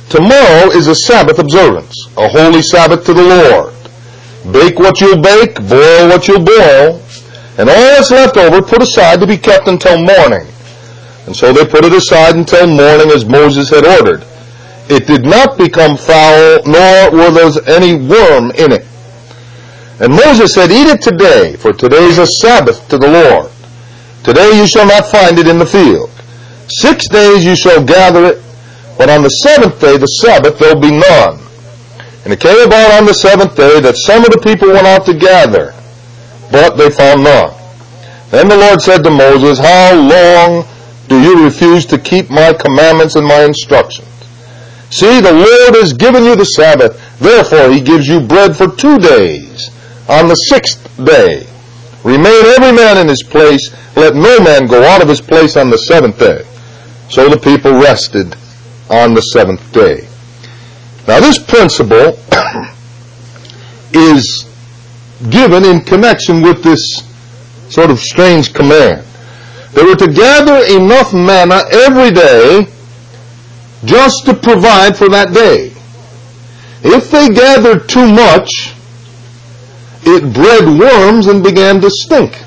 Tomorrow is a Sabbath observance, a holy Sabbath to the Lord. Bake what you'll bake, boil what you'll boil, and all that's left over put aside to be kept until morning. And so they put it aside until morning as Moses had ordered. It did not become foul, nor were there any worm in it. And Moses said, Eat it today, for today is a Sabbath to the Lord. Today you shall not find it in the field. 6 days you shall gather it, but on the 7th day, the Sabbath, there will be none. And it came about on the 7th day that some of the people went out to gather, but they found none. Then the Lord said to Moses, How long do you refuse to keep my commandments and my instructions? See, the Lord has given you the Sabbath. Therefore he gives you bread for 2 days. On the 6th day, remain every man in his place. Let no man go out of his place on the 7th day. So the people rested on the 7th day. Now this principle is given in connection with this sort of strange command. They were to gather enough manna every day just to provide for that day. If they gathered too much, it bred worms and began to stink.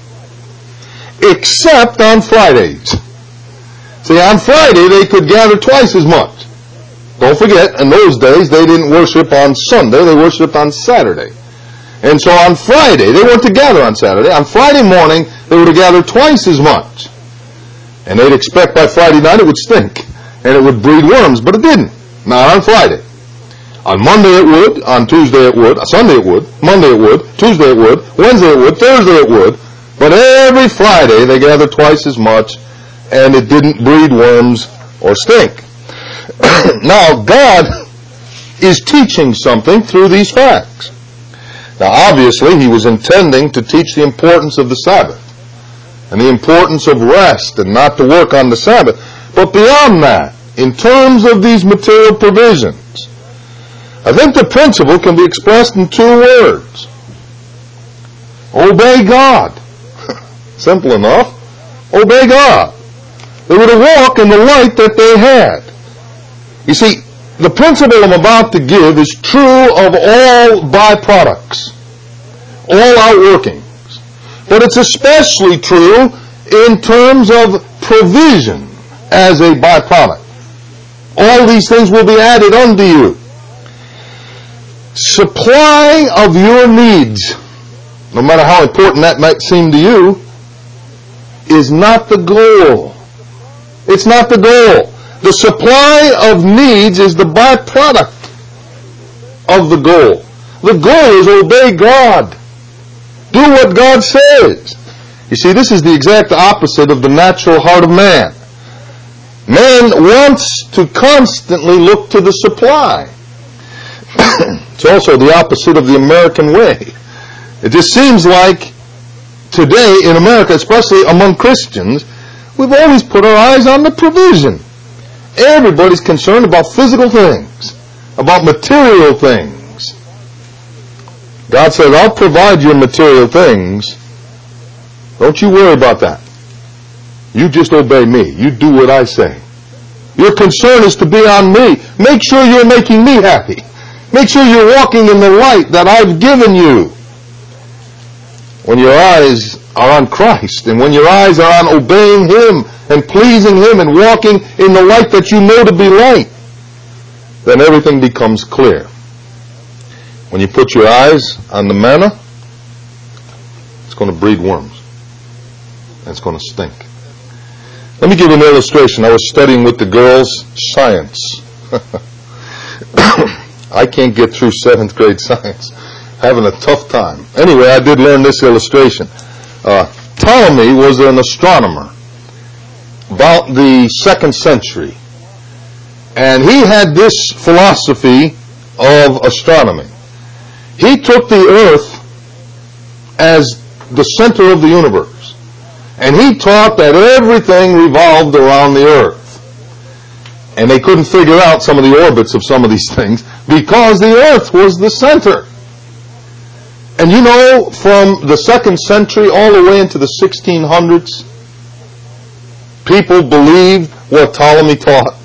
Except on Fridays. See, on Friday they could gather twice as much. Don't forget, in those days they didn't worship on Sunday, they worshiped on Saturday. And so on Friday, they weren't to gather on Saturday. On Friday morning, they were to gather twice as much. And they'd expect by Friday night it would stink. And it would breed worms, but it didn't. Not on Friday. On Monday it would, on Tuesday it would, on Sunday it would, Monday it would, Tuesday it would, Wednesday it would, Thursday it would. But every Friday they gathered twice as much, and it didn't breed worms or stink. Now, God is teaching something through these facts. Now, obviously, he was intending to teach the importance of the Sabbath and the importance of rest and not to work on the Sabbath. But beyond that, in terms of these material provisions, I think the principle can be expressed in 2 words. Obey God. Simple enough. Obey God. They were to walk in the light that they had. You see, the principle I'm about to give is true of all byproducts, all outworkings. But it's especially true in terms of provision as a byproduct. All these things will be added unto you. Supply of your needs, no matter how important that might seem to you, is not the goal. It's not the goal. The supply of needs is the byproduct of the goal. The goal is obey God. Do what God says. You see, this is the exact opposite of the natural heart of man. Man wants to constantly look to the supply. It's also the opposite of the American way. It just seems like today in America, especially among Christians, we've always put our eyes on the provision. Everybody's concerned about physical things, about material things. God says, I'll provide your material things. Don't you worry about that. You just obey me. You do what I say. Your concern is to be on me. Make sure you're making me happy. Make sure you're walking in the light that I've given you. When your eyes are on Christ, and when your eyes are on obeying Him and pleasing Him and walking in the light that you know to be light, then everything becomes clear. When you put your eyes on the manna, it's going to breed worms. And it's going to stink. Let me give an illustration. I was studying with the girls science. I can't get through 7th grade science. Having a tough time. Anyway, I did learn this illustration. Ptolemy was an astronomer about the 2nd century. And he had this philosophy of astronomy. He took the earth as the center of the universe. And he taught that everything revolved around the earth. And they couldn't figure out some of the orbits of some of these things because the earth was the center. And you know, from the 2nd century all the way into the 1600s, people believed what Ptolemy taught.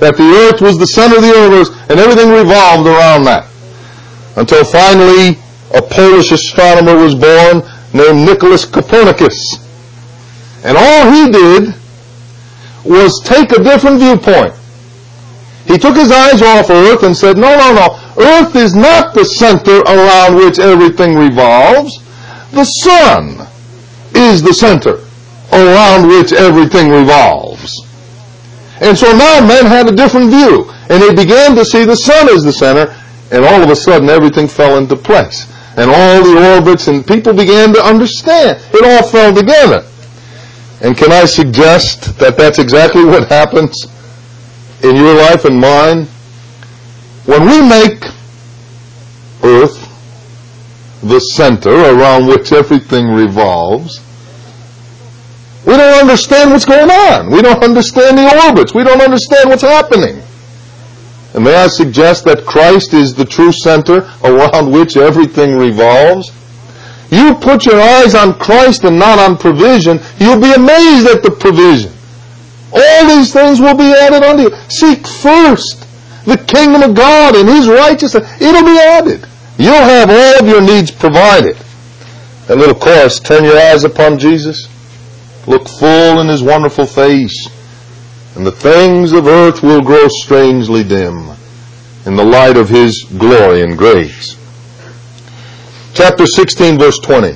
that the earth was the center of the universe and everything revolved around that. Until finally a Polish astronomer was born named Nicholas Copernicus. And all he did was take a different viewpoint. He took his eyes off Earth and said, no. Earth is not the center around which everything revolves. The sun is the center around which everything revolves. And so now men had a different view. And they began to see the sun as the center. And all of a sudden everything fell into place. And all the orbits and people began to understand. It all fell together. And can I suggest that that's exactly what happens in your life and mine? When we make Earth the center around which everything revolves, we don't understand what's going on. We don't understand the orbits. We don't understand what's happening. And may I suggest that Christ is the true center around which everything revolves? You put your eyes on Christ and not on provision, you'll be amazed at the provision. All these things will be added unto you. Seek first the kingdom of God and His righteousness. It'll be added. You'll have all of your needs provided. That little chorus, turn your eyes upon Jesus, look full in His wonderful face, and the things of earth will grow strangely dim in the light of His glory and grace. Chapter 16, verse 20.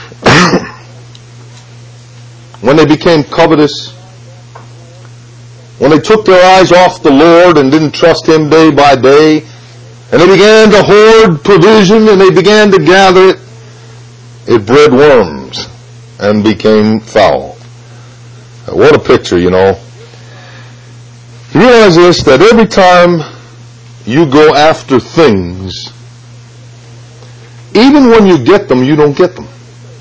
When they became covetous, when they took their eyes off the Lord and didn't trust Him day by day, and they began to hoard provision and they began to gather it, it bred worms and became foul. What a picture, you know. You realize this, that every time you go after things, even when you get them, you don't get them.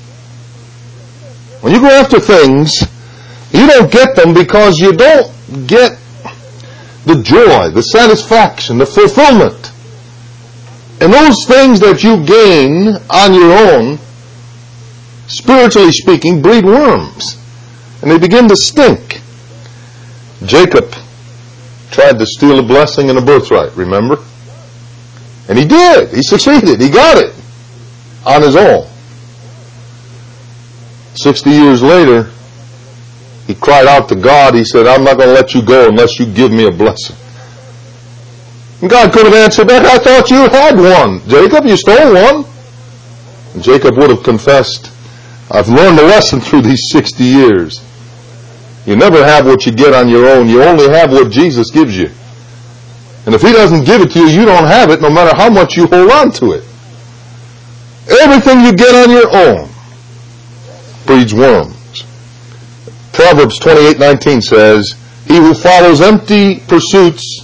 When you go after things, you don't get them because you don't get the joy, the satisfaction, the fulfillment. And those things that you gain on your own, spiritually speaking, breed worms. And they begin to stink. Jacob tried to steal a blessing and a birthright, remember? And he did. He succeeded. He got it on his own. 60 years later, he cried out to God. He said, I'm not going to let you go unless you give me a blessing. And God could have answered back, I thought you had one. Jacob, you stole one. And Jacob would have confessed, I've learned a lesson through these 60 years. You never have what you get on your own. You only have what Jesus gives you. And if He doesn't give it to you, you don't have it no matter how much you hold on to it. Everything you get on your own breeds worms. Proverbs 28:19 says, He who follows empty pursuits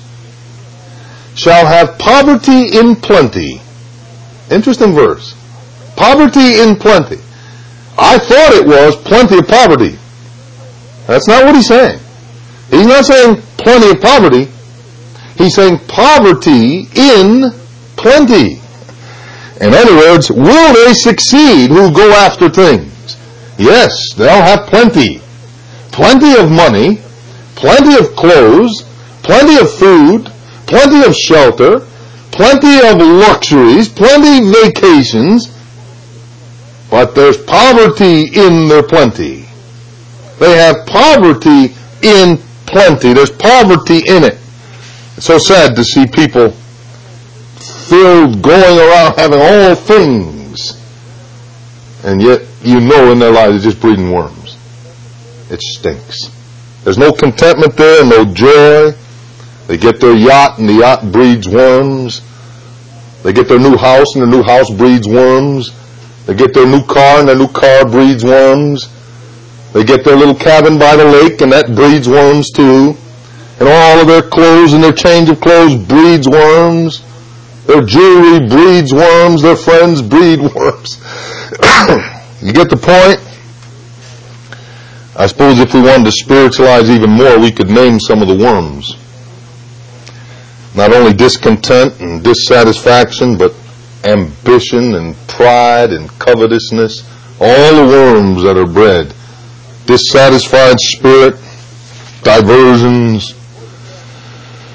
shall have poverty in plenty. Interesting verse. Poverty in plenty. I thought it was plenty of poverty. That's not what he's saying. He's not saying plenty of poverty. He's saying poverty in plenty. In other words, will they succeed who go after things? Yes, they'll have plenty. Plenty of money, plenty of clothes, plenty of food, plenty of shelter, plenty of luxuries, plenty of vacations, but there's poverty in their plenty. They have poverty in plenty. There's poverty in it. It's so sad to see people filled, going around having all things, and yet you know in their lives they're just breeding worms. It stinks. There's no contentment there, no joy. They get their yacht and the yacht breeds worms. They get their new house and their new house breeds worms. They get their new car and their new car breeds worms. They get their little cabin by the lake and that breeds worms too. And all of their clothes and their change of clothes breeds worms. Their jewelry breeds worms. Their friends breed worms. You get the point? I suppose if we wanted to spiritualize even more, we could name some of the worms. Not only discontent and dissatisfaction, but ambition and pride and covetousness. All the worms that are bred. Dissatisfied spirit, diversions.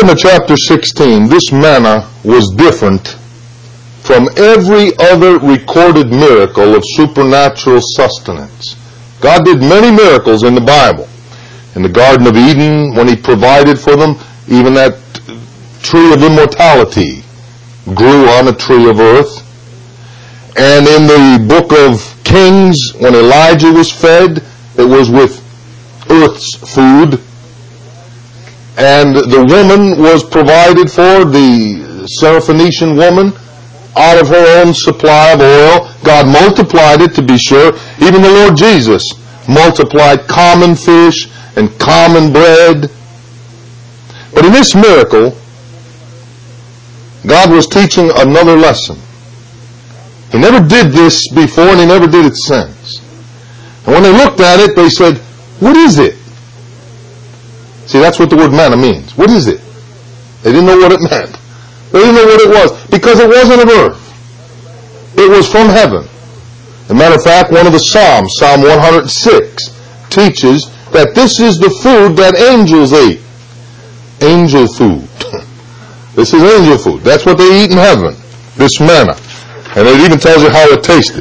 looking at chapter 16, this manna was different from every other recorded miracle of supernatural sustenance. God did many miracles in the Bible. In the Garden of Eden, when He provided for them, even that tree of immortality grew on a tree of earth. And in the book of Kings, when Elijah was fed, it was with earth's food. And the woman was provided for, the Syrophoenician woman, out of her own supply of oil. God multiplied it, to be sure. Even the Lord Jesus multiplied common fish and common bread. But in this miracle, God was teaching another lesson. He never did this before, and He never did it since. And when they looked at it, they said, "What is it?" See, that's what the word manna means. What is it? They didn't know what it meant. They didn't know what it was, because it wasn't of earth. It was from heaven. As a matter of fact, one of the Psalms, Psalm 106, teaches that this is the food that angels eat. Angel food. This is angel food. That's what they eat in heaven. This manna. And it even tells you how it tasted.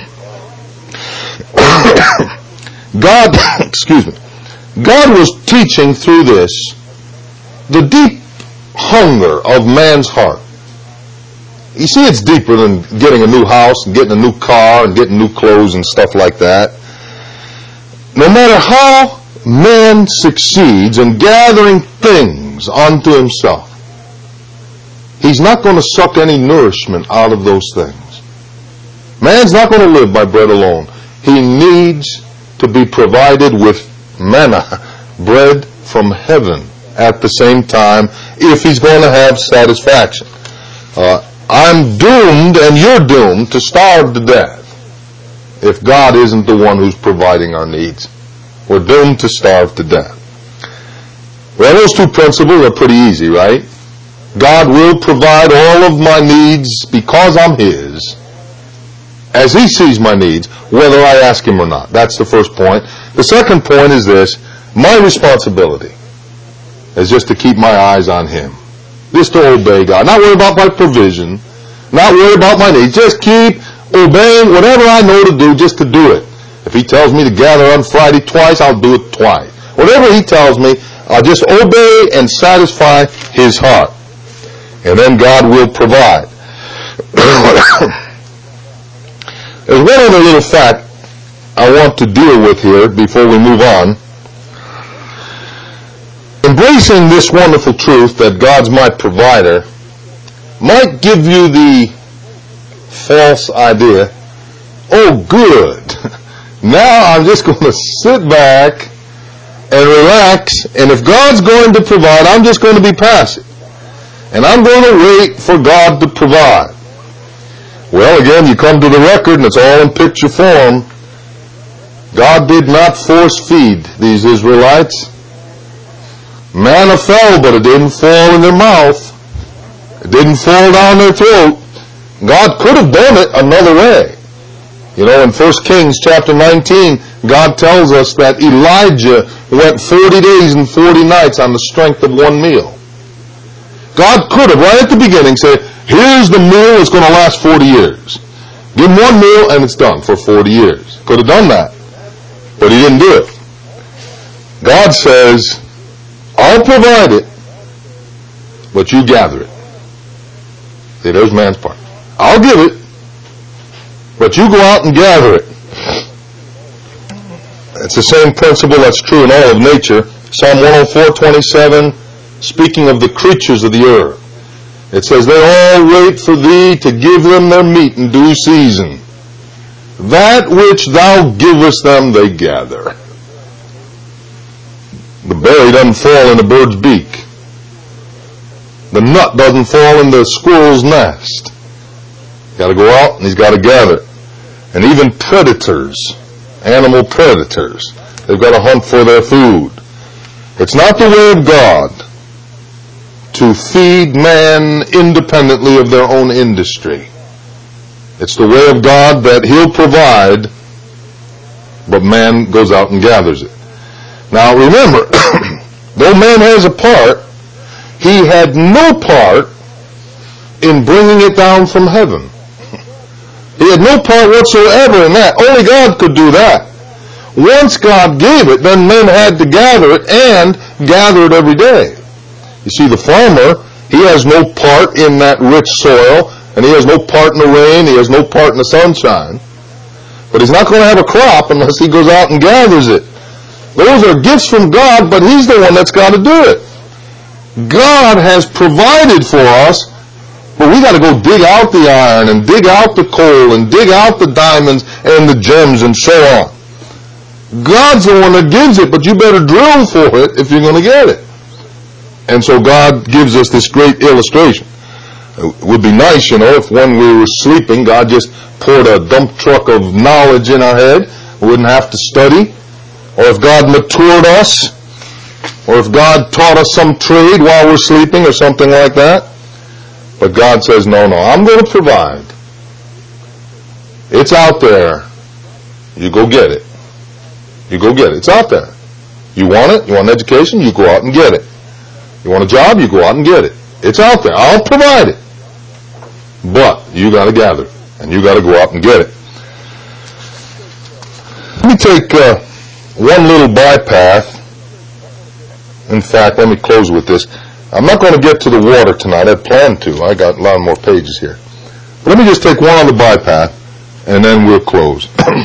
God was teaching through this the deep hunger of man's heart. You see, it's deeper than getting a new house and getting a new car and getting new clothes and stuff like that. No matter how man succeeds in gathering things unto himself, he's not going to suck any nourishment out of those things. Man's not going to live by bread alone. He needs to be provided with manna, bread from heaven, at the same time, if he's going to have satisfaction. I'm doomed and you're doomed to starve to death if God isn't the one who's providing our needs. We're doomed to starve to death. Well, those two principles are pretty easy, right? God will provide all of my needs because I'm His, as He sees my needs, whether I ask Him or not. That's the first point. The second point is this: my responsibility is just to keep my eyes on Him. Just to obey God. Not worry about my provision. Not worry about my needs. Just keep obeying whatever I know to do, just to do it. If He tells me to gather on Friday twice, I'll do it twice. Whatever He tells me, I'll just obey and satisfy His heart. And then God will provide. There's one other little fact I want to deal with here before we move on. Embracing this wonderful truth that God's my provider might give you the false idea, oh good, now I'm just going to sit back and relax, and if God's going to provide, I'm just going to be passive. And I'm going to wait for God to provide. Well, again, you come to the record, and it's all in picture form. God did not force feed these Israelites. Manna fell, but it didn't fall in their mouth. It didn't fall down their throat. God could have done it another way. You know, in 1 Kings chapter 19, God tells us that Elijah went 40 days and 40 nights on the strength of one meal. God could have, right at the beginning, said, here's the meal that's going to last 40 years. Give him one meal and it's done for 40 years. Could have done that. But He didn't do it. God says, I'll provide it, but you gather it. See, there's man's part. I'll give it, but you go out and gather it. It's the same principle that's true in all of nature. Psalm 104:27, speaking of the creatures of the earth. It says, they all wait for Thee to give them their meat in due season. That which Thou givest them they gather. The berry doesn't fall in a bird's beak. The nut doesn't fall in the squirrel's nest. He's got to go out and he's got to gather. And even predators, animal predators, they've got to hunt for their food. It's not the way of God to feed man independently of their own industry. It's the way of God that He'll provide, but man goes out and gathers it. Now remember, though man has a part, he had no part in bringing it down from heaven. He had no part whatsoever in that. Only God could do that. Once God gave it, then men had to gather it and gather it every day. You see, the farmer, he has no part in that rich soil, and he has no part in the rain, he has no part in the sunshine. But he's not going to have a crop unless he goes out and gathers it. Those are gifts from God, but he's the one that's got to do it. God has provided for us, but we got to go dig out the iron and dig out the coal and dig out the diamonds and the gems and so on. God's the one that gives it, but you better drill for it if you're going to get it. And so God gives us this great illustration. It would be nice, if when we were sleeping, God just poured a dump truck of knowledge in our head. We wouldn't have to study. Or if God matured us, or if God taught us some trade while we're sleeping or something like that. But God says, no, I'm going to provide. It's out there. You go get it. You go get it. It's out there. You want it? You want an education? You go out and get it. You want a job? You go out and get it. It's out there. I'll provide it. But you got to gather it. And you got to go out and get it. Let me take one little bypath. In fact, let me close with this. I'm not going to get to the water tonight. I planned to. I got a lot more pages here. But let me just take one on the bypath, and then we'll close.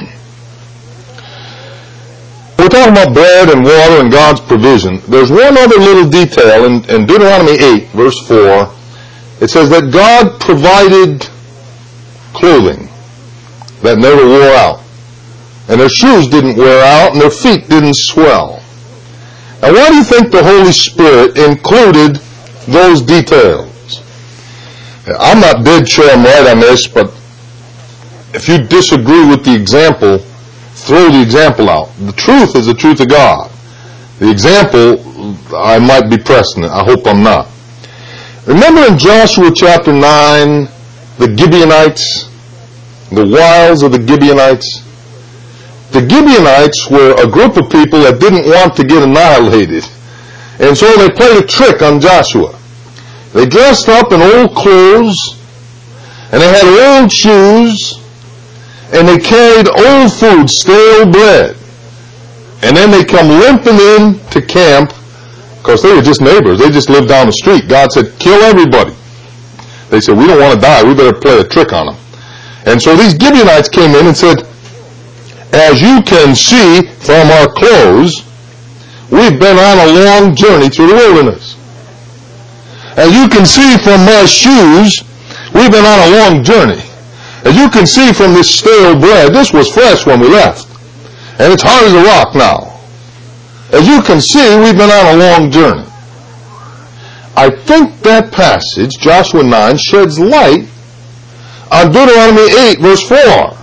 We're talking about bread and water and God's provision. There's one other little detail in Deuteronomy 8, verse 4. It says that God provided clothing that never wore out. And their shoes didn't wear out, and their feet didn't swell. Now, why do you think the Holy Spirit included those details? I'm not dead sure I'm right on this, but if you disagree with the example, throw the example out. The truth is the truth of God. The example, I might be pressing it. I hope I'm not. Remember in Joshua chapter 9, the Gibeonites, the wiles of the Gibeonites? The Gibeonites were a group of people that didn't want to get annihilated. And so they played a trick on Joshua. They dressed up in old clothes, and they had old shoes, and they carried old food, stale bread. And then they come limping in to camp, because they were just neighbors. They just lived down the street. God said, kill everybody. They said, we don't want to die. We better play a trick on them. And so these Gibeonites came in and said, as you can see from our clothes, we've been on a long journey through the wilderness. As you can see from my shoes, we've been on a long journey. As you can see from this stale bread, this was fresh when we left. And it's hard as a rock now. As you can see, we've been on a long journey. I think that passage, Joshua 9, sheds light on Deuteronomy 8, verse 4.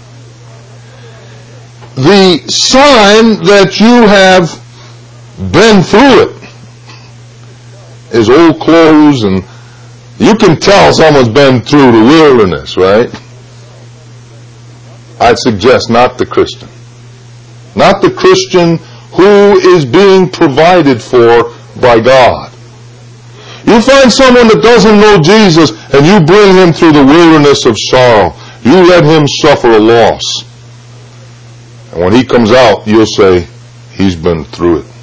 The sign that you have been through it is old clothes, and you can tell someone's been through the wilderness, right? I'd suggest not the Christian. Not the Christian who is being provided for by God. You find someone that doesn't know Jesus and you bring him through the wilderness of sorrow. You let him suffer a loss. And when he comes out, you'll say, he's been through it.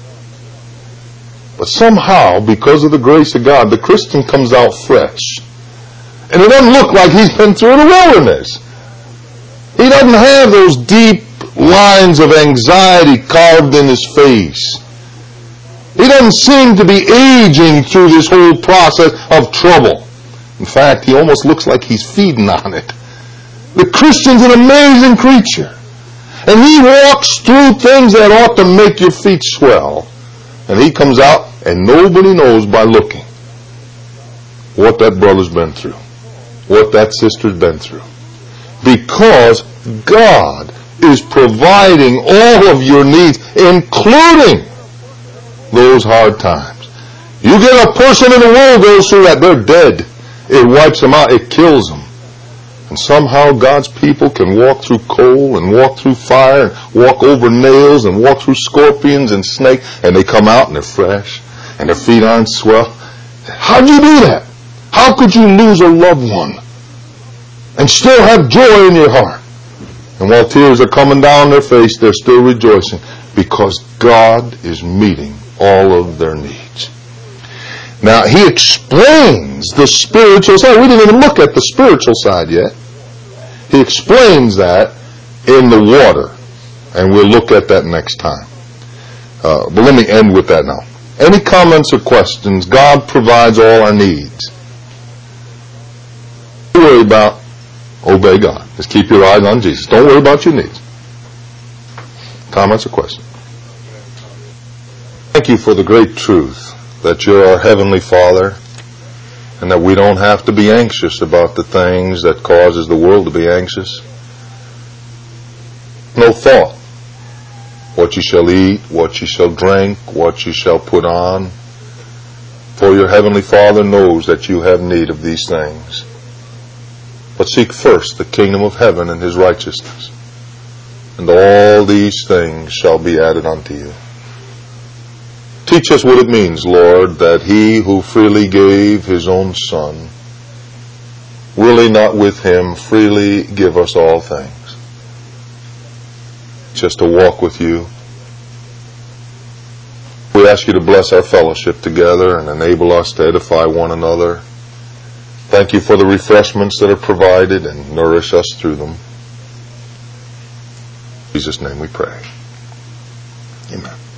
But somehow, because of the grace of God, the Christian comes out fresh. And it doesn't look like he's been through the wilderness. He doesn't have those deep lines of anxiety carved in his face. He doesn't seem to be aging through this whole process of trouble. In fact, he almost looks like he's feeding on it. The Christian's an amazing creature. And he walks through things that ought to make your feet swell. And he comes out and nobody knows by looking what that brother's been through, what that sister's been through. Because God is providing all of your needs, including those hard times. You get a person in the world goes through that, they're dead. It wipes them out. It kills them. And somehow God's people can walk through coal and walk through fire and walk over nails and walk through scorpions and snakes, and they come out and they're fresh and their feet aren't swell. How'd you do that? How could you lose a loved one and still have joy in your heart? And while tears are coming down their face, they're still rejoicing because God is meeting all of their needs. Now, he explains the spiritual side. We didn't even look at the spiritual side yet. He explains that in the water, and we'll look at that next time. But let me end with that now. Any comments or questions? God provides all our needs. Don't worry about, obey God. Just keep your eyes on Jesus. Don't worry about your needs. Comments or questions? Thank you for the great truth that you're our Heavenly Father and that we don't have to be anxious about the things that causes the world to be anxious. No thought. What you shall eat, what you shall drink, what you shall put on. For your Heavenly Father knows that you have need of these things. But seek first the kingdom of heaven and his righteousness, and all these things shall be added unto you. Teach us what it means, Lord, that he who freely gave his own Son, will he not with him freely give us all things? Just to walk with you. We ask you to bless our fellowship together and enable us to edify one another. Thank you for the refreshments that are provided and nourish us through them. In Jesus' name we pray. Amen.